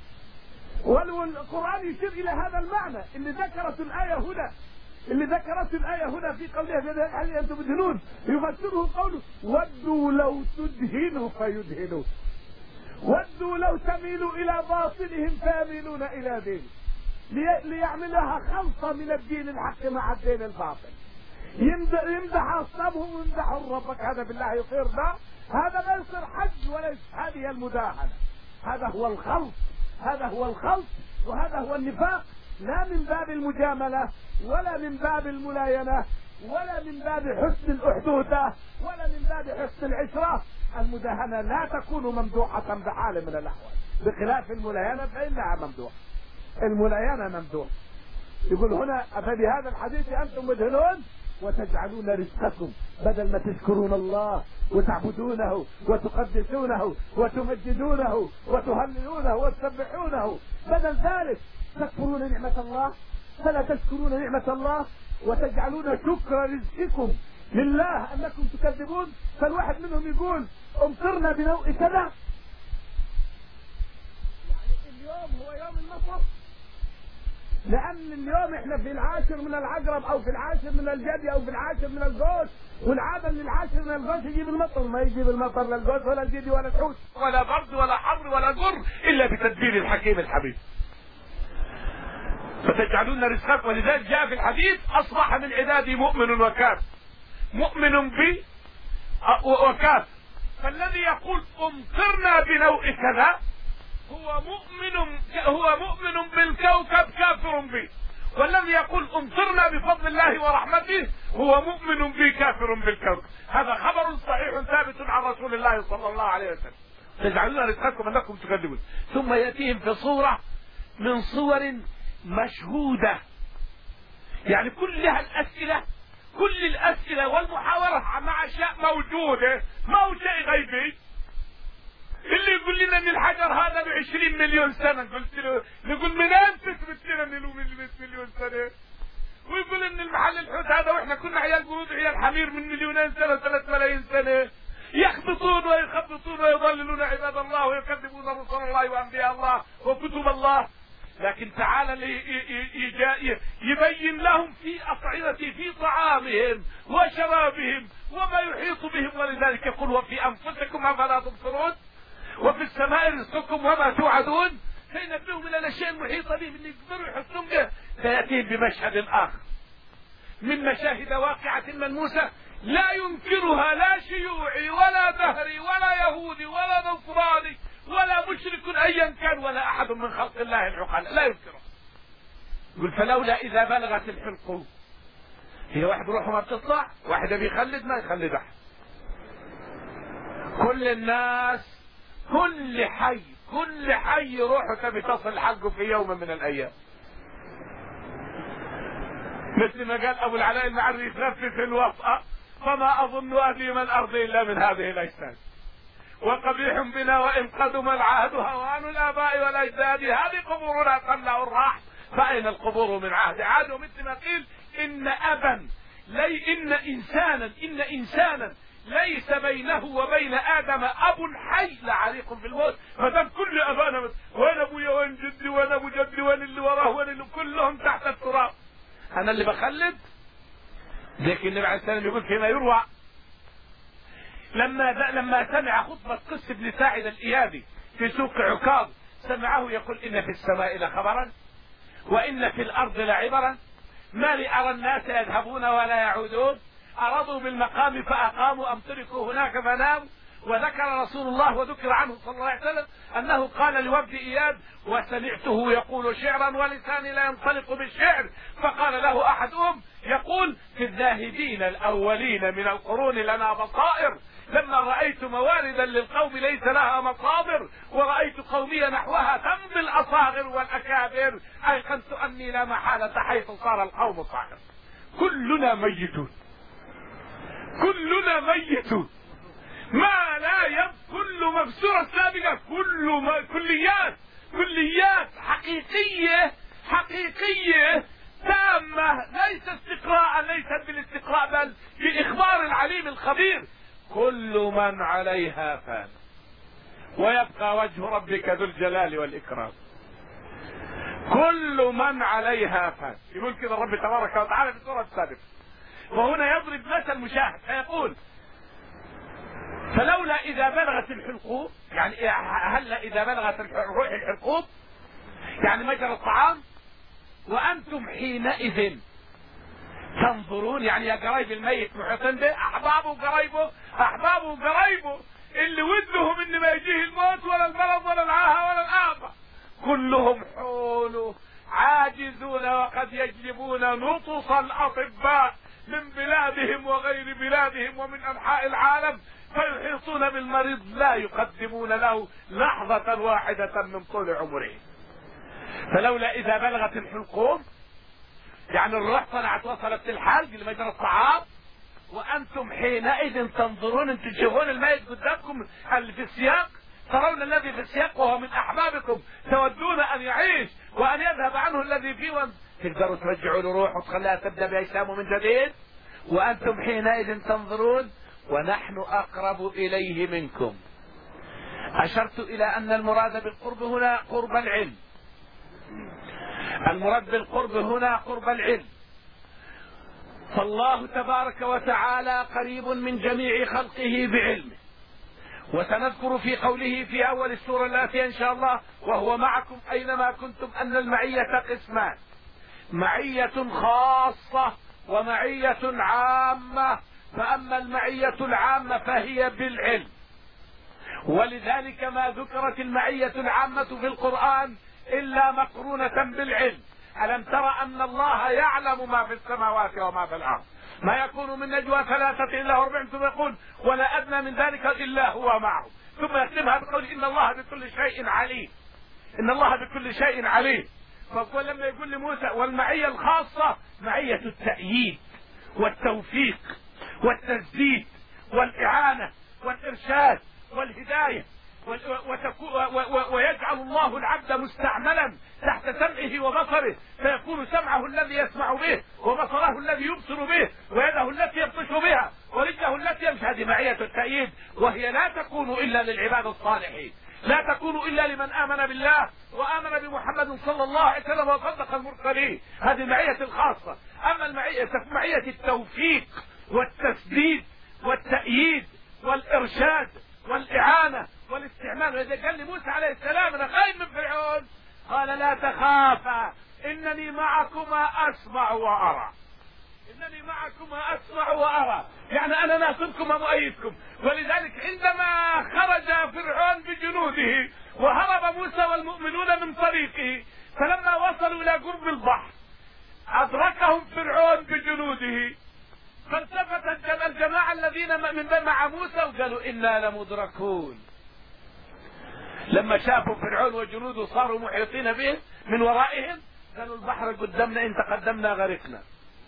والقرآن يشير الى هذا المعنى اللي ذكرت الآية هنا، اللي ذكرت الآية هنا في قولها في هل أنتم مدهنون، يفسره قوله ودوا لو تدهنوا فيدهنون، ودوا لو تميلوا إلى باطلهم فيميلون إلى دين، ليعملها خلطة من الدين الحق مع الدين الباطل. يمدح أصحابهم ويمدحوا ربك. هذا بالله يصير ده، هذا ما يصير حج ولا هذه المداهنة. هذا هو الخلط، هذا هو الخلط، وهذا هو النفاق، لا من باب المجاملة ولا من باب الملاينة ولا من باب حسن الأحدوثة ولا من باب حسن العشرة. المداهنة لا تكون ممدوحة بحال من الأحوال، بخلاف الملاينة فإنها ممدوحة. الملاينة ممدوحة. يقول هنا فبهذا الحديث أنتم مدهنون وتجعلون رزقكم، بدل ما تشكرون الله وتعبدونه وتقدسونه وتمجدونه وتهللونه وتسبحونه، بدل ذلك تكفرون نعمة الله فلا تشكرون نعمة الله وتجعلون شكر رزقكم لله أنكم تكذبون. فالواحد منهم يقول امطرنا بنوء كذا، يعني اليوم هو يوم المطر، لأن اليوم احنا في العاشر من العقرب أو في العاشر من الجدي أو في العاشر من القوس، والعادة ان العاشر من القوس يجيب المطر، ما يجيب المطر لا القوس ولا الجدي ولا الحوت ولا برد ولا حر ولا جر إلا بتدبير الحكيم الحبيب. فتجعلون رزقكم، ولذلك جاء في الحديث أصبح من عبادي مؤمن وكافر، مؤمن بي وكافر. فالذي يقول امطرنا بنوء كذا هو مؤمن، هو مؤمن بالكوكب كافر به، والذي يقول امطرنا بفضل الله ورحمته هو مؤمن بي كافر بالكوكب. هذا خبر صحيح ثابت عن رسول الله صلى الله عليه وسلم. تجعلون رزقكم انكم تكذبون. ثم ياتيهم في صورة من صور مشهودة، يعني كلها الأسئلة، كل الأسئلة والمحاورة مع أشياء موجودة، ما هو شيء غيبي. اللي يقول لنا ان الحجر هذا بعشرين مليون سنة، قلت له نقول منين تثبت لنا انه له مليون سنة؟ ويقول ان المحل الحوت هذا واحنا كنا عيال قرود عيال حمير من مليونين سنة ثلاث ملايين سنة، يخبطون ويخبطون ويضللون عباد الله ويكذبون رسل الله وانبياء الله وكتب الله. لكن تعالى يبين لهم في أطعمة في طعامهم وشرابهم وما يحيط بهم، ولذلك يقول وفي أنفسكم أفلا تبصرون وفي السماء رزقكم وما توعدون. فينبههم إلى الأشياء المحيطة بهم اللي يقدروا يحسون به. فيأتيهم بمشهد آخر من مشاهد واقعة ملموسة لا ينكرها لا شيوعي ولا دهري ولا يهودي ولا نصراني ولا مشرك أيا كان ولا أحد من خلق الله العقلاء لا ينكره. يقول فلولا إذا بلغت الحلقوم، هي واحد روحه ما بتطلع، واحد بيخلد ما يخلد أحد. كل الناس كل حي كل حي روحه تبي تصل حقه في يوم من الأيام. مثل ما قال أبو العلاء المعري يخفف الوطأ فما أظن أهلي من الأرض إلا من هذه الأجساد، وقبيح بنا وإن قدم العهد هوان الآباء والأجداد، هذه قبورنا تمنع الراح فأين القبور من عهد عاد. ومثل ما قيل إن أبا لي إن إنسانا إن إنسانا ليس بينه وبين آدم أب حي لعريق في الموت. فدام كل أبانا وين أبويا وين جدي وين أبو جدي وين اللي وراه وين اللي كلهم تحت التراب، أنا اللي بخلد. لكن النبي عليه السلام يقول فيما يروى لما لما سمع خطبة قس بن ساعد الإيابي في سوق عكاظ، سمعه يقول إن في السماء لخبرا وإن في الأرض لعبرا ما لي أرى الناس يذهبون ولا يعودون، أرضوا بالمقام فأقاموا أم تركوا هناك فناموا. وذكر رسول الله وذكر عنه صلى الله عليه وسلم أنه قال لوفد إياد وسمعته يقول شعرا ولساني لا ينطلق بالشعر، فقال له أحدهم يقول في الذاهبين الأولين من القرون لنا بصائر لما رأيت مواردا للقوم ليس لها مصادر ورأيت قومي نحوها تمضي الأصاغر والأكابر أيقنت أني لا محالة حيث صار القوم صاغر. كلنا ميتون كلنا ميتون ما لا يب كل مبسورة سابقة كل ما كليات كليات حقيقية حقيقية تامة ليس استقراء ليست بالاستقراء بل بإخبار العليم الخبير. كل من عليها فان ويبقى وجه ربك ذو الجلال والإكرام. كل من عليها فان يقول كده الرب تبارك وتعالى في سورة السادسة. وهنا يضرب مثل مشاهد فيقول فلولا إذا بلغت الحلقوم يعني هلا إذا بلغت الروح الحلقوم يعني مجرى الطعام وأنتم حينئذ تنظرون يعني يا قرايب الميت محيطين به أحبابه وقرايبه أحبابه وقرايبه اللي ودهم إن ما يجيه الموت ولا المرض ولا العاهة ولا الآفة كلهم حوله عاجزون وقد يجلبون نطص الأطباء من بلادهم وغير بلادهم ومن أنحاء العالم فيحيطون بالمريض لا يقدمون له لحظة واحدة من طول عمره. فلولا إذا بلغت الحلقوم يعني الروح طلعت وصلت للحلق لمجرى الطعام وأنتم حينئذ تنظرون انتم تشوفون الميت قدامكم اللي في السياق ترون الذي في السياق وهو من أحبابكم تودون أن يعيش وأن يذهب عنه الذي فيه وأن تقدروا ترجعوا له روح وتخليها تبدأ بأجسامه من جديد. وأنتم حينئذ تنظرون ونحن أقرب إليه منكم. أشرت إلى أن المراد بالقرب هنا قرب العلم. المراد بالقرب هنا قرب العلم. فالله تبارك وتعالى قريب من جميع خلقه بعلمه. وسنذكر في قوله في أول السورة الآتية إن شاء الله وهو معكم أينما كنتم أن المعية قسمان معية خاصة ومعية عامة. فأما المعية العامة فهي بالعلم ولذلك ما ذكرت المعية العامة في القرآن إلا مقرونة بالعلم. ألم ترى أن الله يعلم ما في السماوات وما في الأرض ما يكون من نجوى ثلاثة إلا أربع ثم يقول ولا أدنى من ذلك إلا هو معه ثم يختمها بقول إن الله بكل شيء عليم. إن الله بكل شيء عليم. فهو لما يقول لموسى والمعية الخاصة معية التأييد والتوفيق والتسديد والإعانة والإرشاد والهداية ويجعل الله العبد مستعملا تحت سمعه وبصره فيكون سمعه الذي يسمع به وبصره الذي يبصر به ويده التي يبطش بها ورجله التي يمشي. هذه معية التأييد وهي لا تكون إلا للعباد الصالحين لا تكون إلا لمن آمن بالله وآمن بمحمد صلى الله عليه وسلم وصدق المرسلين. هذه المعية الخاصة. أما المعية معية التوفيق والتسديد والتأييد والإرشاد والإعانة والاستعمال. وإذا قال لموسى عليه السلام أنا خايف من فرعون قال لا تخافا إنني معكما أسمع وأرى. إنني معكما أسمع وأرى يعني أنا ناصركم ومؤيدكم. ولذلك عندما خرج فرعون بجنوده وهرب موسى والمؤمنون من طريقه فلما وصلوا إلى قرب البحر أدركهم فرعون بجنوده فالتفت الجماعة الذين من مع موسى وقالوا إنا لمدركون. لما شافوا فرعون وجنوده صاروا محيطين به من ورائهم قالوا البحر قدامنا إن تقدمنا غرقنا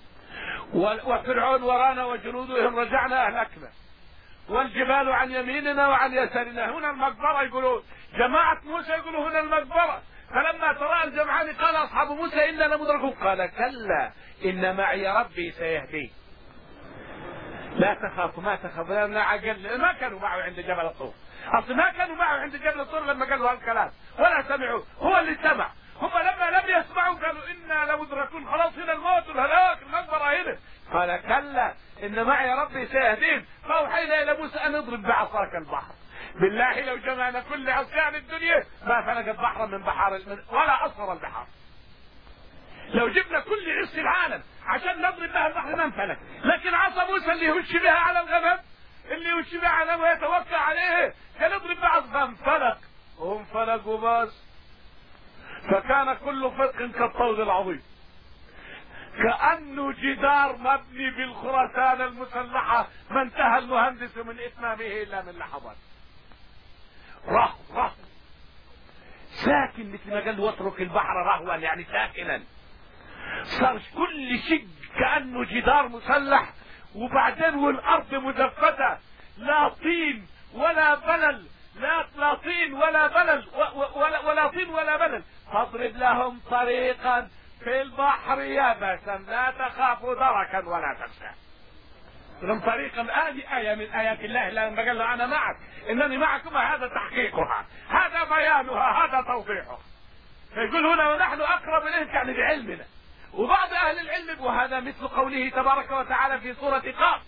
وفرعون ورانا وجنوده إن رجعنا أهلكنا والجبال عن يميننا وعن يسارنا. هنا المقبرة يقولون جماعة موسى يقولوا هنا المقبرة. فلما ترى الجمعان قال أصحاب موسى إنا لمدركون قال كلا إن معي ربي سيهدين. لا تخافوا ما تخافوا لأن عقل ما كانوا معه عند جبل الطور. أصل ما كانوا معه عند جبل الطور لما قالوا هالكلام ولا سمعوا هو اللي سمع. هم لما لم يسمعوا قالوا إنا لمدركون خلاص هنا الموت والهلاك المقبرة هنا. قال كلا إن معي ربي سيهدين. فأوحينا إلى موسى أن اضرب بعصاك البحر. بالله لو جمعنا كل عصيان الدنيا ما فلقت بحرا من بحار ولا أصغر البحار. لو جبنا كل عص العالم عشان نضرب بها البحر ما انفلك. لكن عصا موسى اللي يهش بها على الغنم اللي يهش بها على الغنم ويتوكل عليه كان يضرب بعض فانفلق وهم فلقوا بس. فكان كل فرق كالطود العظيم. كأنه جدار مبني بالخرسانة المسلحة ما انتهى المهندس من إتمامه إلا من لحظات. رهو رهو ساكن، مثل ما قال واترك البحر رهوا يعني ساكنا. صار كل شيء كأنه جدار مسلح، وبعدين والأرض مزفتة، لا طين ولا بلل، لا لا طين ولا بلل ولا, ولا طين ولا بلل. فاضرب لهم طريقا في البحر يابسا لا تخاف دركا ولا تخشى. لهم طريقا، هذه آية من آيات الله لما قال له أنا معك إنني معكم، هذا تحقيقها، هذا بيانها، هذا توضيحها. فيقول هنا ونحن أقرب إليك يعني بعلمنا. وبعض أهل العلم وهذا مثل قوله تبارك وتعالى في سورة قاف: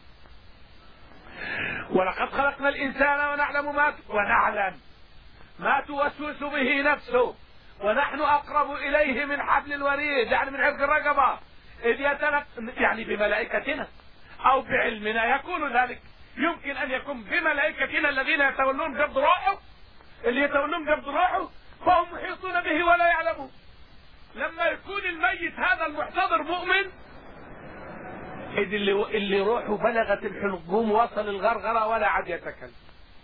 ولقد خلقنا الإنسان ونعلم ما ونعلم ما توسوس به نفسه ونحن أقرب إليه من حبل الوريد، يعني من عرق الرقبة، إذ يتلق يعني بملائكتنا أو بعلمنا. يكون ذلك يمكن أن يكون بملائكتنا الذين يتولون قبض روحه، اللي يتولون قبض روحه فهم محيطون به ولا يعلمون. لما يكون الميت هذا المحتضر مؤمن، إذ اللي, اللي روحه بلغت الحلقوم وصل الغرغرة ولا عاد يتكلم.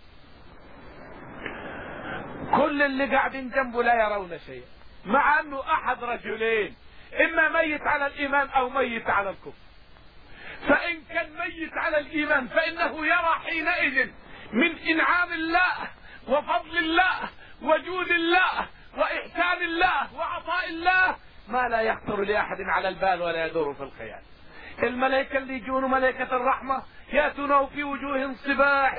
كل اللي قاعدين جنبه لا يرون شيئا، مع أنه أحد رجلين، إما ميت على الإيمان أو ميت على الكفر. فإن كان ميت على الإيمان فإنه يرى حينئذ من إنعام الله وفضل الله وجود الله وإحسان الله وعطاء الله ما لا يخطر لأحد على البال ولا يدور في الخيال. الملائكة اللي يجون ملائكة الرحمة يأتونه في وجوه صباح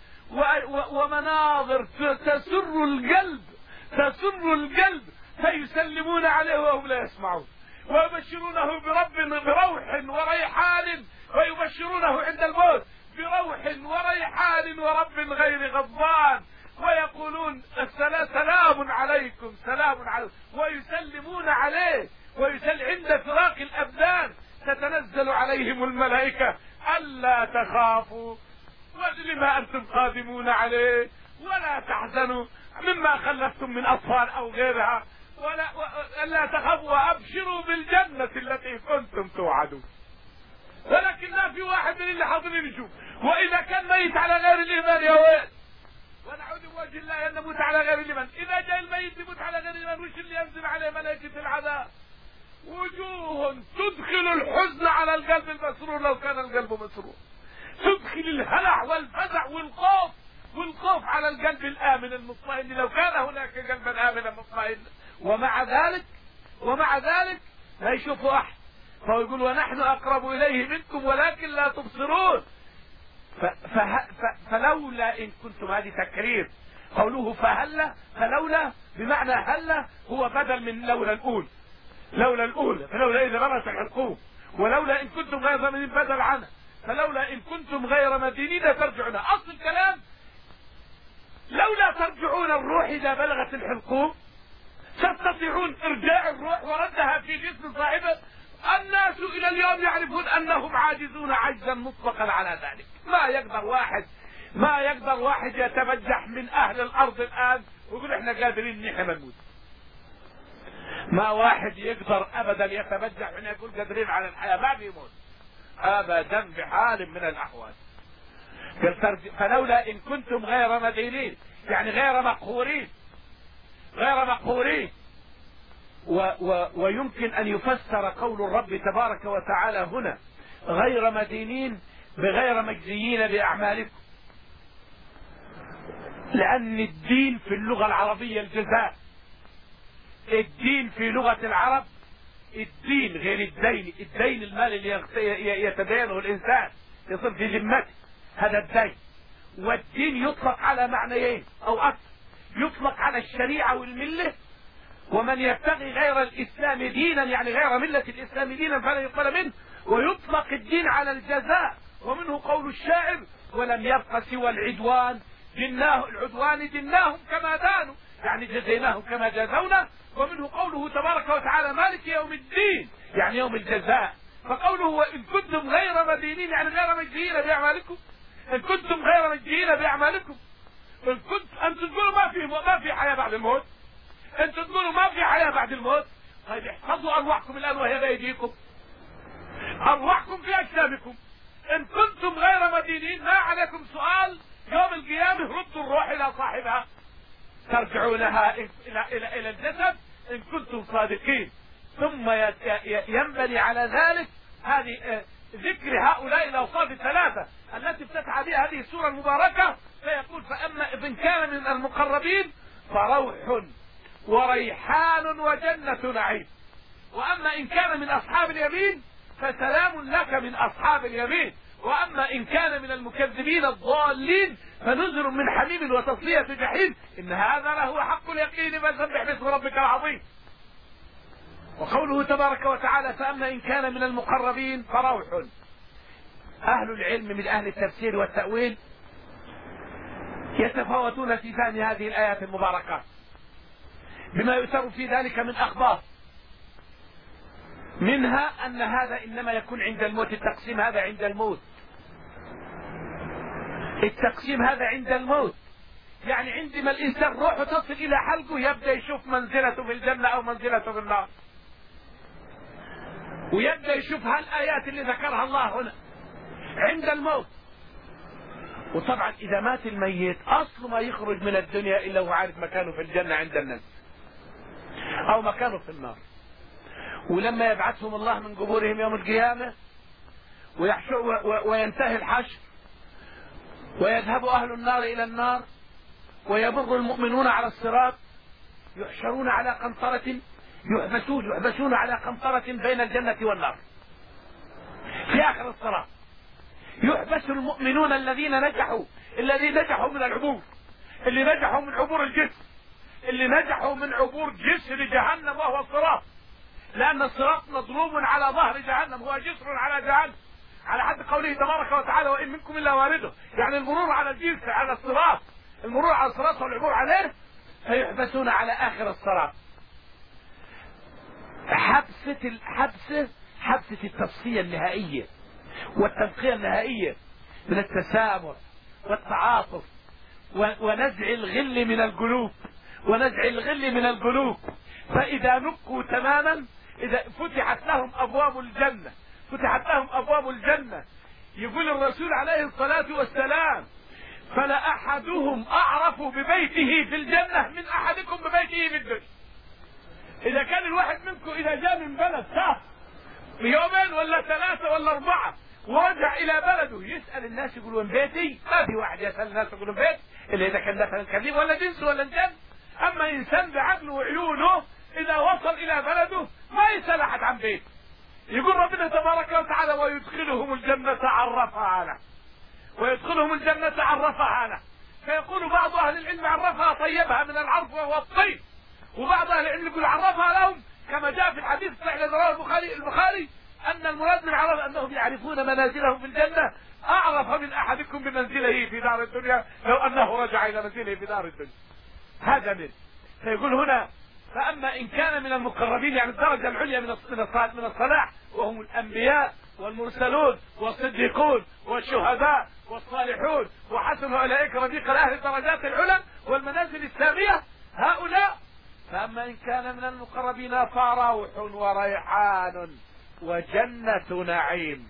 ومناظر تسر القلب تسر القلب فيسلمون عليه وهم لا يسمعون، ويبشرونه برب بروح وريحان، ويبشرونه عند الموت بروح وريحان ورب غير غضبان، ويقولون سلام عليكم سلام عليكم، ويسلمون عليه ويسلم عند فراق الأبدان. تتنزل عليهم الملائكة ألا تخافوا ولما أنتم قادمون عليه ولا تحزنوا مما خلفتم من أطفال أو غيرها، ولا ألا تخافوا وأبشروا بالجنة التي كنتم توعدون. ولكن لا في واحد من اللي حاضرين يشوف. وإذا كان ميت على غير الإيمان يا ويل، ونعوذ بوجه الله أن نموت على غير الإيمان. إذا جاء الميت يموت على غير الإيمان وش اللي ينزل عليه ملائكة العذاب؟ وجوه تدخل الحزن على القلب المسرور لو كان القلب مسرور، تدخل الهلع والفزع والخوف والخوف على القلب الآمن المطمئن لو كان هناك قلبا آمنا مطمئنا. ومع ذلك ومع ذلك لا يشوفوا أحد، فهو يقول ونحن أقرب إليه منكم ولكن لا تبصرون. فلولا إن كنتم، هذه تكرير قوله فهلا، فلولا بمعنى هلا هو بدل من لولا الأولى، لولا الأولى فلولا إذا برس الحلقوم، ولولا إن كنتم غير مدينين بدل عنه، فلولا إن كنتم غير مدينين ترجعون. أصل الكلام لولا ترجعون الروح إذا بلغت الحلقوم، تستطيعون إرجاع الروح وردها في جسم صاحبه. الناس إلى اليوم يعرفون أنهم عاجزون عجزا مطلقا على ذلك. ما يقدر واحد ما يقدر واحد يتبجح من أهل الأرض الآن ويقول إحنا قادرين نحن نموت. ما واحد يقدر أبدا يتبجح من يقول قادرين على الحياة، ما بيموت أبدا بحال من الأحوال. فلولا إن كنتم غير مدينين يعني غير مقهورين غير مقهورين و و ويمكن أن يفسر قول الرب تبارك وتعالى هنا غير مدينين بغير مجزيين بأعمالكم، لأن الدين في اللغة العربية الجزاء. الدين في لغة العرب الدين غير الدين. الدين المال اللي يتدينه الإنسان يصير في ذمته، هذا الدين. والدين يطلق على معنيين أو أكثر، يطلق على الشريعة والملة، ومن يبتغي غير الإسلام دينا يعني غير ملة الإسلام دينا فلا يقبل منه. ويطلق الدين على الجزاء، ومنه قول الشاعر ولم يبق سوى العدوان جناه العدوان جناهم كما دانوا يعني جزيناهم كما جازونا. ومنه قوله تبارك وتعالى مالك يوم الدين يعني يوم الجزاء. فقوله وإن كنتم غير مدينين يعني غير مجزيين بأعمالكم، إن كنتم غير مجزيين بأعمالكم. إن كنت أنتم تقولوا ما في ما في حياة بعد الموت، أنتم تقولوا ما في حياة بعد الموت. طيب احفظوا أرواحكم الآن وهي بأيديكم، لكم في أجسامكم. إن كنتم غير مدينين ما عليكم سؤال، يوم القيامة ردوا الروح إلى صاحبها ترجعونها إلى إلى إلى الجسد إن كنتم صادقين. ثم ينبني على ذلك هذه ذكر هؤلاء الأوصاف الثلاثة التي افتتح بها هذه السورة المباركة، فيقول: فأما إن كان من المقربين فروح وريحان وجنة نعيم، وأما إن كان من أصحاب اليمين فسلام لك من أصحاب اليمين، وأما إن كان من المكذبين الضالين فنزل من حميم وتصلية جحيم، إن هذا لهو حق اليقين، فسبح باسم ربك العظيم. وقوله تبارك وتعالى: فأما إن كان من المقربين فروح. أهل العلم من أهل التفسير والتأويل يتفاوتون في فهم هذه الآيات المباركات بما يؤثر في ذلك من أخبار، منها أن هذا إنما يكون عند الموت. التقسيم هذا عند الموت، التقسيم هذا عند الموت، يعني عندما الإنسان روحه تصل إلى حلقه يبدأ يشوف منزلته في الجنة أو منزلته في النار، ويبدأ يشوف هالآيات اللي ذكرها الله هنا عند الموت. وطبعا إذا مات الميت أصله ما يخرج من الدنيا إلا هو عارف مكانه في الجنة عند الناس أو مكانه في النار. ولما يبعثهم الله من قبورهم يوم القيامة وينتهي الحشر ويذهب أهل النار إلى النار ويمر المؤمنون على الصراط، يحشرون على قنطرة، يحبسون يحبسون على قنطرة بين الجنة والنار في آخر الصراط. يحبس المؤمنون الذين نجحوا، الذين نجحوا من العبور، اللي نجحوا من عبور الجسر، اللي نجحوا من عبور جسر جهنم وهو الصراط، لأن الصراط مضروب على ظهر جهنم، هو جسر على جهنم، على حد قوله تبارك وتعالى: وإن منكم إلا وارده، يعني المرور على الجسر على الصراط، المرور على الصراط والعبور عليه. فيحبسون على آخر الصراط. حبسة الحبسة حبسة التصفية النهائية والتنقية النهائية من التسامح والتعاطف ونزع الغل من القلوب ونزع الغل من القلوب. فإذا نقوا تماما، إذا فتحت لهم أبواب الجنة، فتحت لهم أبواب الجنة، يقول الرسول عليه الصلاة والسلام: فلا أحدهم أعرف ببيته في الجنة من أحدكم ببيته في الدنيا. إذا كان الواحد منكم إذا جاء من بلد سافر يومين ولا ثلاثة ولا أربعة ورجع إلى بلده يسأل الناس يقولون بيتي، ما في واحد يسأل الناس يقولون بيت إلا إذا كان مثلا كذب ولا جنس ولا جن. أما إنسان بعقله وعيونه إذا وصل إلى بلده ما يسأل أحد عن بيت. يقول ربنا تبارك وتعالى: ويدخلهم الجنة عرفها له، ويدخلهم الجنة عرفها له. فيقول بعض أهل العلم: عرفها طيبها من العرف وهو الطيب. وبعض أهل العلم يقول: عرفها لهم كما جاء في الحديث الصحيح الذي رواه البخاري البخاري أن المراد من عرف أنهم يعرفون منازلهم في الجنة أعرف من أحدكم بمنزله في دار الدنيا لو أنه رجع إلى منزله في دار الدنيا. هذا من. فيقول هنا: فأما إن كان من المقربين، يعني الدرجة العليا من من الصلاح، وهم الأنبياء والمرسلون والصديقون والشهداء والصالحون، وحسن أولئك رفيقا، أهل الدرجات العلى والمنازل السامية هؤلاء. فأما إن كان من المقربين فروح وريحان وجنة نعيم.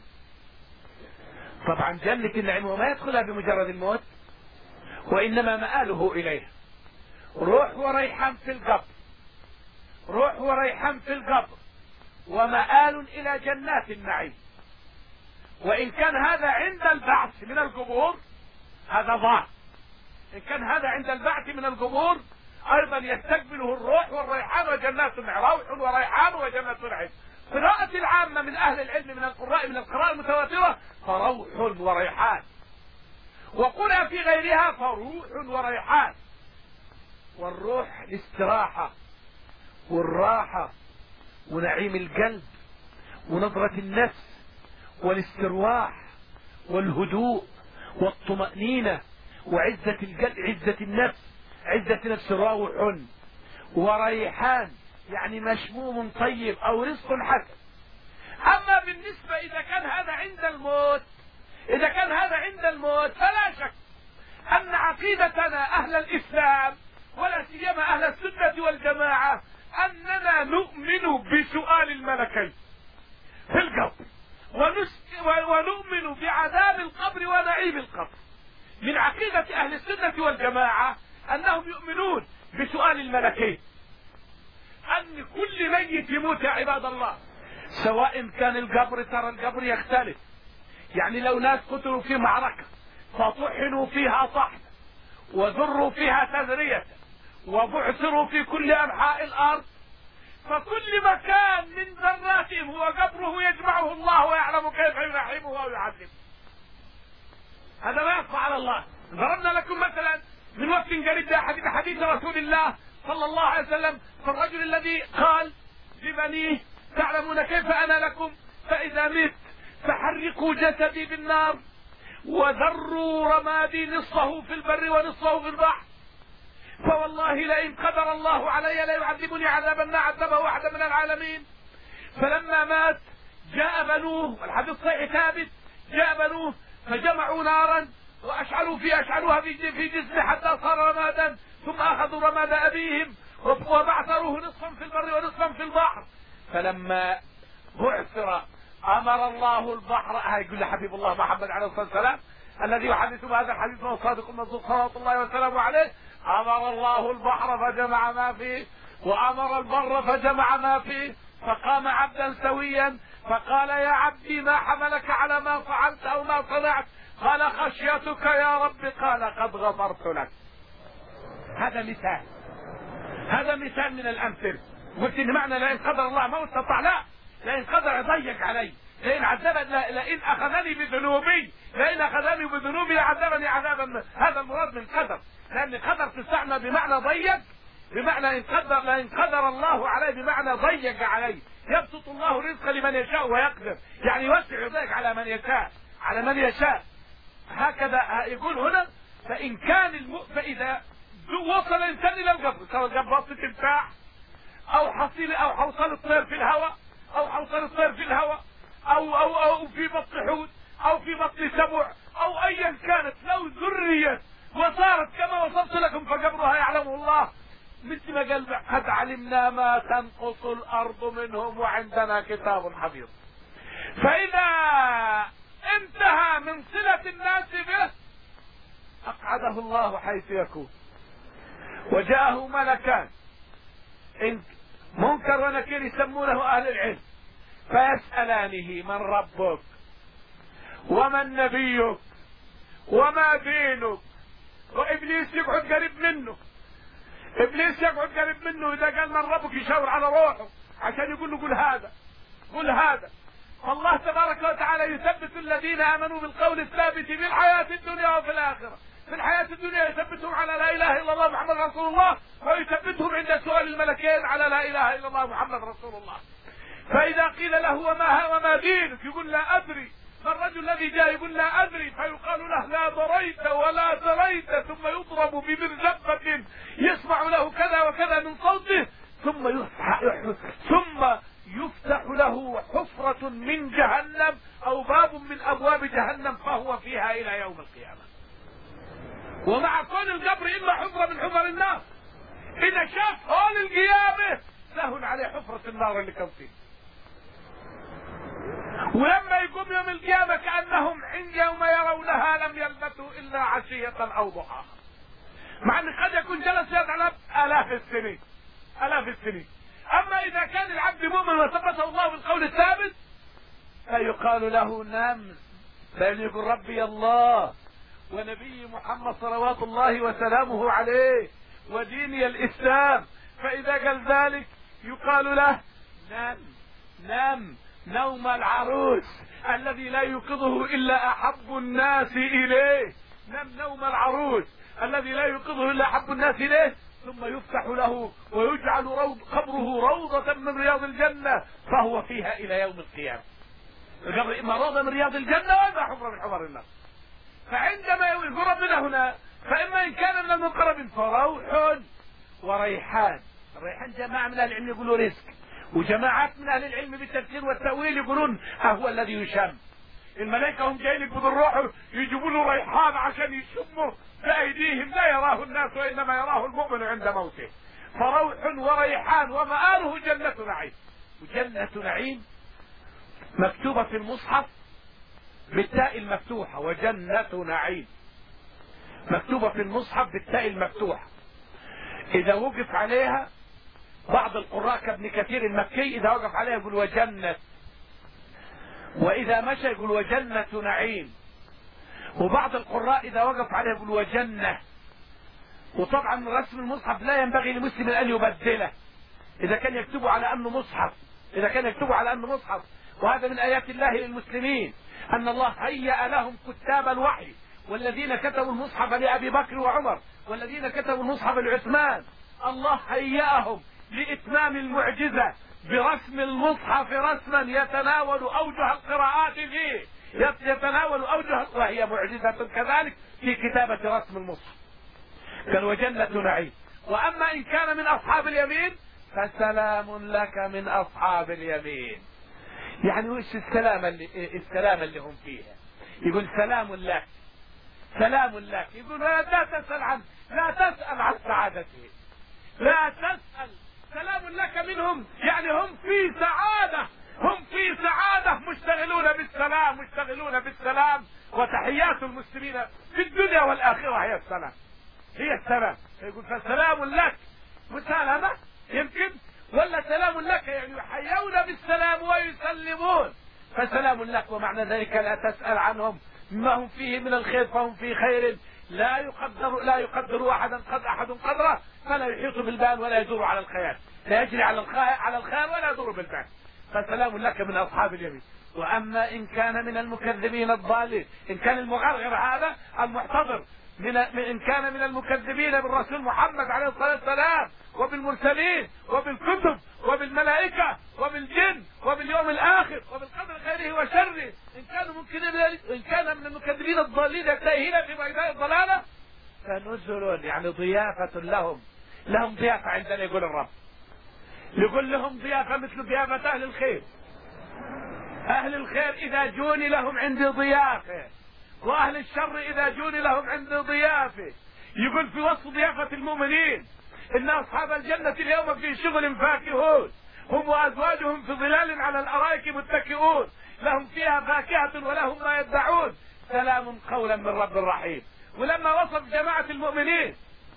طبعا جنة النعيم وما يدخلها بمجرد الموت، وإنما مآله إليه. روح وريحان في القبر، روح وريحان في القبر، ومآل إلى جنات النعيم. وإن كان هذا عند البعث من القبور هذا ضعف. إن كان هذا عند البعث من القبور أيضا يستقبله الروح والريحان وجنات النعيم. روح وريحان وجنات النعيم. قراءة العامة من أهل العلم من القراء من القراءة المتواترة: فروح وريحان. وقرأ في غيرها: فروح وريحان. والروح الاستراحة والراحة ونعيم القلب ونظرة النفس والاسترواح والهدوء والطمأنينة وعزة القلب، عزة النفس، عزة نفس. روح وريحان يعني مشموم طيب أو رزق حسن. أما بالنسبة إذا كان هذا عند الموت، إذا كان هذا عند الموت فلا شك أن عقيدتنا أهل الإسلام ولا سيما أهل السنة والجماعة أننا نؤمن بسؤال الملكين في القبر يؤمن بعذاب القبر ونعيم القبر. من عقيدة أهل السنة والجماعة أنهم يؤمنون بسؤال الملكين، أن كل ميت يموت يا عباد الله، سواء كان القبر، ترى القبر يختلف. يعني لو ناس قتلوا في معركة فطحنوا فيها طحنا وذروا فيها تذرية وبعثروا في كل أنحاء الأرض، فكل مكان من ذراتهم هو قبره يجمعه الله ويعلم كيف يرحمه ويعذبه. هذا لا يخفى على الله. ضربنا لكم مثلا من وقت قريب حديث حديث رسول الله صلى الله عليه وسلم في الرجل الذي قال لبنيه: تعلمون كيف أنا لكم؟ فإذا مت فحرقوا جسدي بالنار وذروا رمادي نصفه في البر ونصفه في البحر، فوالله لئن قدر الله علي ليعذبني عذابا ما عذبه أحد من العالمين. فلما مات جاء بنوه، والحديث صحيح ثابت، جاء بنوه فجمعوا نارا وأشعلوا في أشعلوها في جسمه حتى صار رمادا، ثم أخذوا رماد أبيهم وبعثروه نصفا في البر ونصفا في البحر. فلما بعثر أمر الله البحر، يقول له حبيب الله محمد عليه الصلاة والسلام الذي يحدث بهذا الحديث هو الصادق المصدوق صلوات الله وسلامه عليه: أمر الله البحر فجمع ما فيه وأمر البر فجمع ما فيه، فقام عبدا سويا فقال: يا عبدي ما حملك على ما فعلت أو ما صنعت؟ قال: خشيتك يا رب. قال: قد غفرت لك. هذا مثال، هذا مثال من الأمثلة. قلت إن معنى لئن قدر الله ما استطاع، لا، لئن قدر ضيق علي، لئن عذب، لئن أخذني بذنوبي، لئن أخذني بذنوبي لعذبني عذابا. هذا المراد من قدر، لأن قدر تستعمل بمعنى ضيق، بمعنى إن قدر، لئن قدر الله علي بمعنى ضيق علي. يبسط الله الرزق لمن يشاء ويقدر، يعني يوسع يضيق على من يشاء، على من يشاء. هكذا يقول هنا: فإن كان الم... فإذا وصل الإنسان إلى القبر، سواء قبر تمساح أو حصيل أو حوصل الطير في الهواء، أو حوصل الطير في الهواء، أو أو أو في بطن حوت، أو في بطن سبع، أو أيا كانت، لو ذريت وصارت كما وصفت لكم فقبرها يعلمه الله، مثل ما قال: قد علمنا ما تنقص الأرض منهم وعندنا كتاب حفيظ. فإذا انتهى من صلة الناس به أقعده الله حيث يكون، وجاءه ملكان منكر ونكير يسمونه أهل العلم، فيسألانه: من ربك ومن نبيك وما دينك؟ وإبليس يقعد قريب منه، إبليس يقعد قريب منه، إذا قال من ربك يشاور على روحه عشان يقول له قل هذا قل هذا. فالله تبارك وتعالى يثبت الذين آمنوا بالقول الثابت في الحياة الدنيا وفي الآخرة. في الحياة الدنيا يثبتهم على لا إله إلا الله محمد رسول الله، ويثبتهم عند سؤال الملكين على لا إله إلا الله محمد رسول الله. فإذا قيل له: وما وما دينك؟ يقول: لا أدري. فالرجل الذي جاء يقول: لا أدري، فيقال له: لا دريت ولا دريت، ثم يضرب بمرزبة يسمع له كذا وكذا من صوته، ثم يفتح ثم يفتح له حفرة من جهنم أو باب من أبواب جهنم فهو فيها إلى يوم القيامة. ومع كون القبر إما حفرة من حفر النار، إذا شاف هول القيامة سهل عليه حفرة النار اللي كان فيه. ولما يقوم يوم القيامة كأنهم حين يوم يرونها لم يلبثوا إلا عشية أو ضحاها، مع أن قد يكون جلس يتعلم آلاف السنين آلاف السنين. أما إذا كان العبد مؤمن وثبته الله بالقول الثابت فيقال له: نم، بل يقول: ربي الله ونبي محمد صلوات الله وسلامه عليه وديني الإسلام. فإذا قال ذلك يقال له: نم نم نوم العروس الذي لا يوقظه إلا أحب الناس إليه، نم نوم العروس الذي لا يوقظه إلا أحب الناس إليه. ثم يفتح له ويجعل روض قبره روضة من رياض الجنة فهو فيها إلى يوم القيامة. القبر إما روضة من رياض الجنة وإما حفرة من حفر النار. فعندما يقول ربنا هنا: فإما إن كان من المقربين فروح وريحان. الريحان جماعة من أهل العلم يقولوا رزق، وجماعات من أهل العلم بالتفسير والتأويل يقولون أهو الذي يشم. الملائكة هم جايين يقبضوا الروح يجيبوا له ريحان عشان يشموا بأيديهم، لا يراه الناس وإنما يراه المؤمن عند موته. فروح وريحان ومآله جنة نعيم. وجنة نعيم مكتوبة في المصحف بالتاء المفتوحة، وجنة نعيم مكتوبة في المصحف بالتاء المفتوحة. إذا وقف عليها بعض القراء كابن كثير المكي إذا وقف عليها يقول وجنة، وإذا مشى يقول وجنة نعيم، وبعض القراء إذا وقف عليها يقول وجنة. وطبعا رسم المصحف لا ينبغي لمسلم أن يبدله إذا كان يكتبه على أنه مصحف، إذا كان يكتبه على أنه مصحف. وهذا من آيات الله للمسلمين أن الله هيأ لهم كتاب الوحي، والذين كتبوا المصحف لأبي بكر وعمر، والذين كتبوا المصحف لعثمان، الله هيأهم لإتمام المعجزة برسم المصحف رسما يتناول أوجه القراءات فيه، يتناول أوجه، وهي معجزة كذلك في كتابة رسم المصحف. قال وجنة نعيم. وأما إن كان من أصحاب اليمين فسلام لك من أصحاب اليمين. يعني وش السلام اللي السلام اللي هم فيها؟ يقول سلام لك، سلام لك. يقول لا تسأل عن لا تسأل عن سعادته، لا تسأل، سلام لك منهم، يعني هم في سعادة، هم في سعادة، مشتغلون بالسلام، مشتغلون بالسلام. وتحيات المسلمين في الدنيا والآخرة هي السلام، هي السلام. يقول فسلام لك، مسالمة يمكن، ولا سلام لك يعني يحيون بالسلام ويسلمون. فسلام لك، ومعنى ذلك لا تسأل عنهم ما هم فيه من الخير فهم في خير، لا يقدر لا يقدر احدا قد احد قدره، فلا يحيط بالبال ولا يدور على الخير، لا يجري على الخير على الخير ولا يدور بالبال. فسلام لك من اصحاب اليمين. واما ان كان من المكذبين الضالين، ان كان المغرغر هذا المحتضر من إن كان من المكذبين بالرسول محمد عليه الصلاة والسلام وبالمرسلين وبالكتب وبالملائكة وبالجن وباليوم الآخر وبالقدر خيره وشره، إن كانوا ممكن إن كان من المكذبين الضالين التائهين في بيداء الضلالة، فنزل يعني ضيافة لهم، لهم ضيافة عندنا. يقول الرب يقول لهم ضيافة مثل ضيافة أهل الخير. أهل الخير إذا جوني لهم عندي ضيافة، وأهل الشر إذا جوني لهم عندي ضيافة. يقول في وصف ضيافة المؤمنين إن أصحاب الجنة اليوم في شغل فاكهون، هم وأزواجهم في ظلال على الأرائك متكئون، لهم فيها فاكهة ولهم ما يدعون، سلام قولا من رب رحيم. ولما وصف جماعة المؤمنين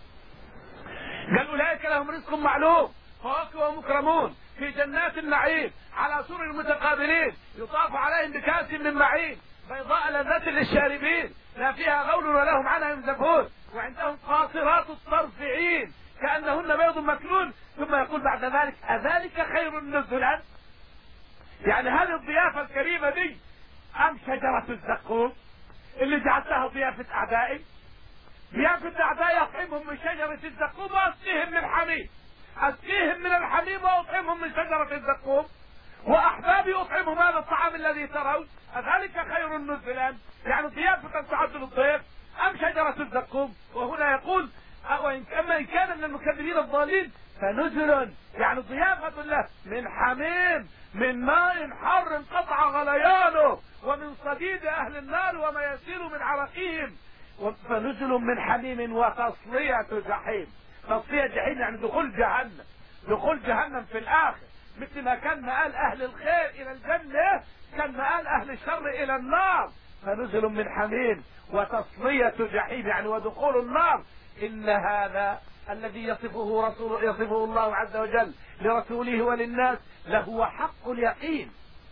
قال أولئك لهم رزق معلوم، فواكه ومكرمون في جنات النعيم على سرر متقابلين، يطاف عليهم بكأس من معين بيضاء لذة للشاربين، لا فيها غول ولا هم عنها ينزفون، وعندهم قاصرات الطرف عين كأنهن بيض مكنون. ثم يقول بعد ذلك أذلك خير نزلا؟ يعني هذه الضيافة الكريمة دي أم شجرة الزقوم اللي جعلتها ضيافة أعدائي؟ ضيافة أعدائي أطعمهم من شجرة الزقوم وأسقيهم من حميم، أسقيهم من الحميم وأطعمهم من شجرة الزقوم، وأحبابي أطعمهم هذا الطعام الذي ترون، أذلك خير نزلا؟ يعني ضيافة تعد للضيف أم شجرة الزقوم؟ وهنا يقول أما إن كان من المكذبين الضالين فنزل يعني ضيافة له من حميم، من ماء حر انقطع غليانه، ومن صديد أهل النار وما يسير من عرقهم، فنزل من حميم وتصلية جحيم. تصلية جحيم يعني دخول جهنم، دخول جهنم في الآخر، مثل ما كان مآل أهل الخير إلى الجنة كان مآل أهل الشر إلى النار. فنزل من حميم وتصلية جحيم يعني ودخول النار. إن هذا الذي يصفه رسول يصفه الله عز وجل لرسوله وللناس لهو حق اليقين.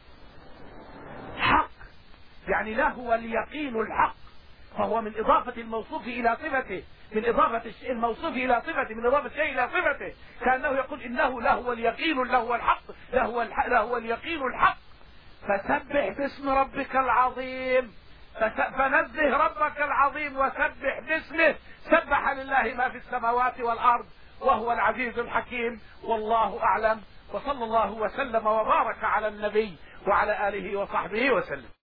حق يعني له اليقين الحق، فهو من إضافة الموصوف إلى صفته، من إضافة الشيء الموصوف إلى صفته، من إضافة الشيء إلى صفته، كأنه يقول إنه له اليقين، له الحق، له له اليقين الحق. فسبح باسم ربك العظيم، فنزه ربك العظيم وسبح باسمه. سبح لله ما في السماوات والأرض وهو العزيز الحكيم. والله أعلم، وصلى الله وسلم وبارك على النبي وعلى آله وصحبه وسلم.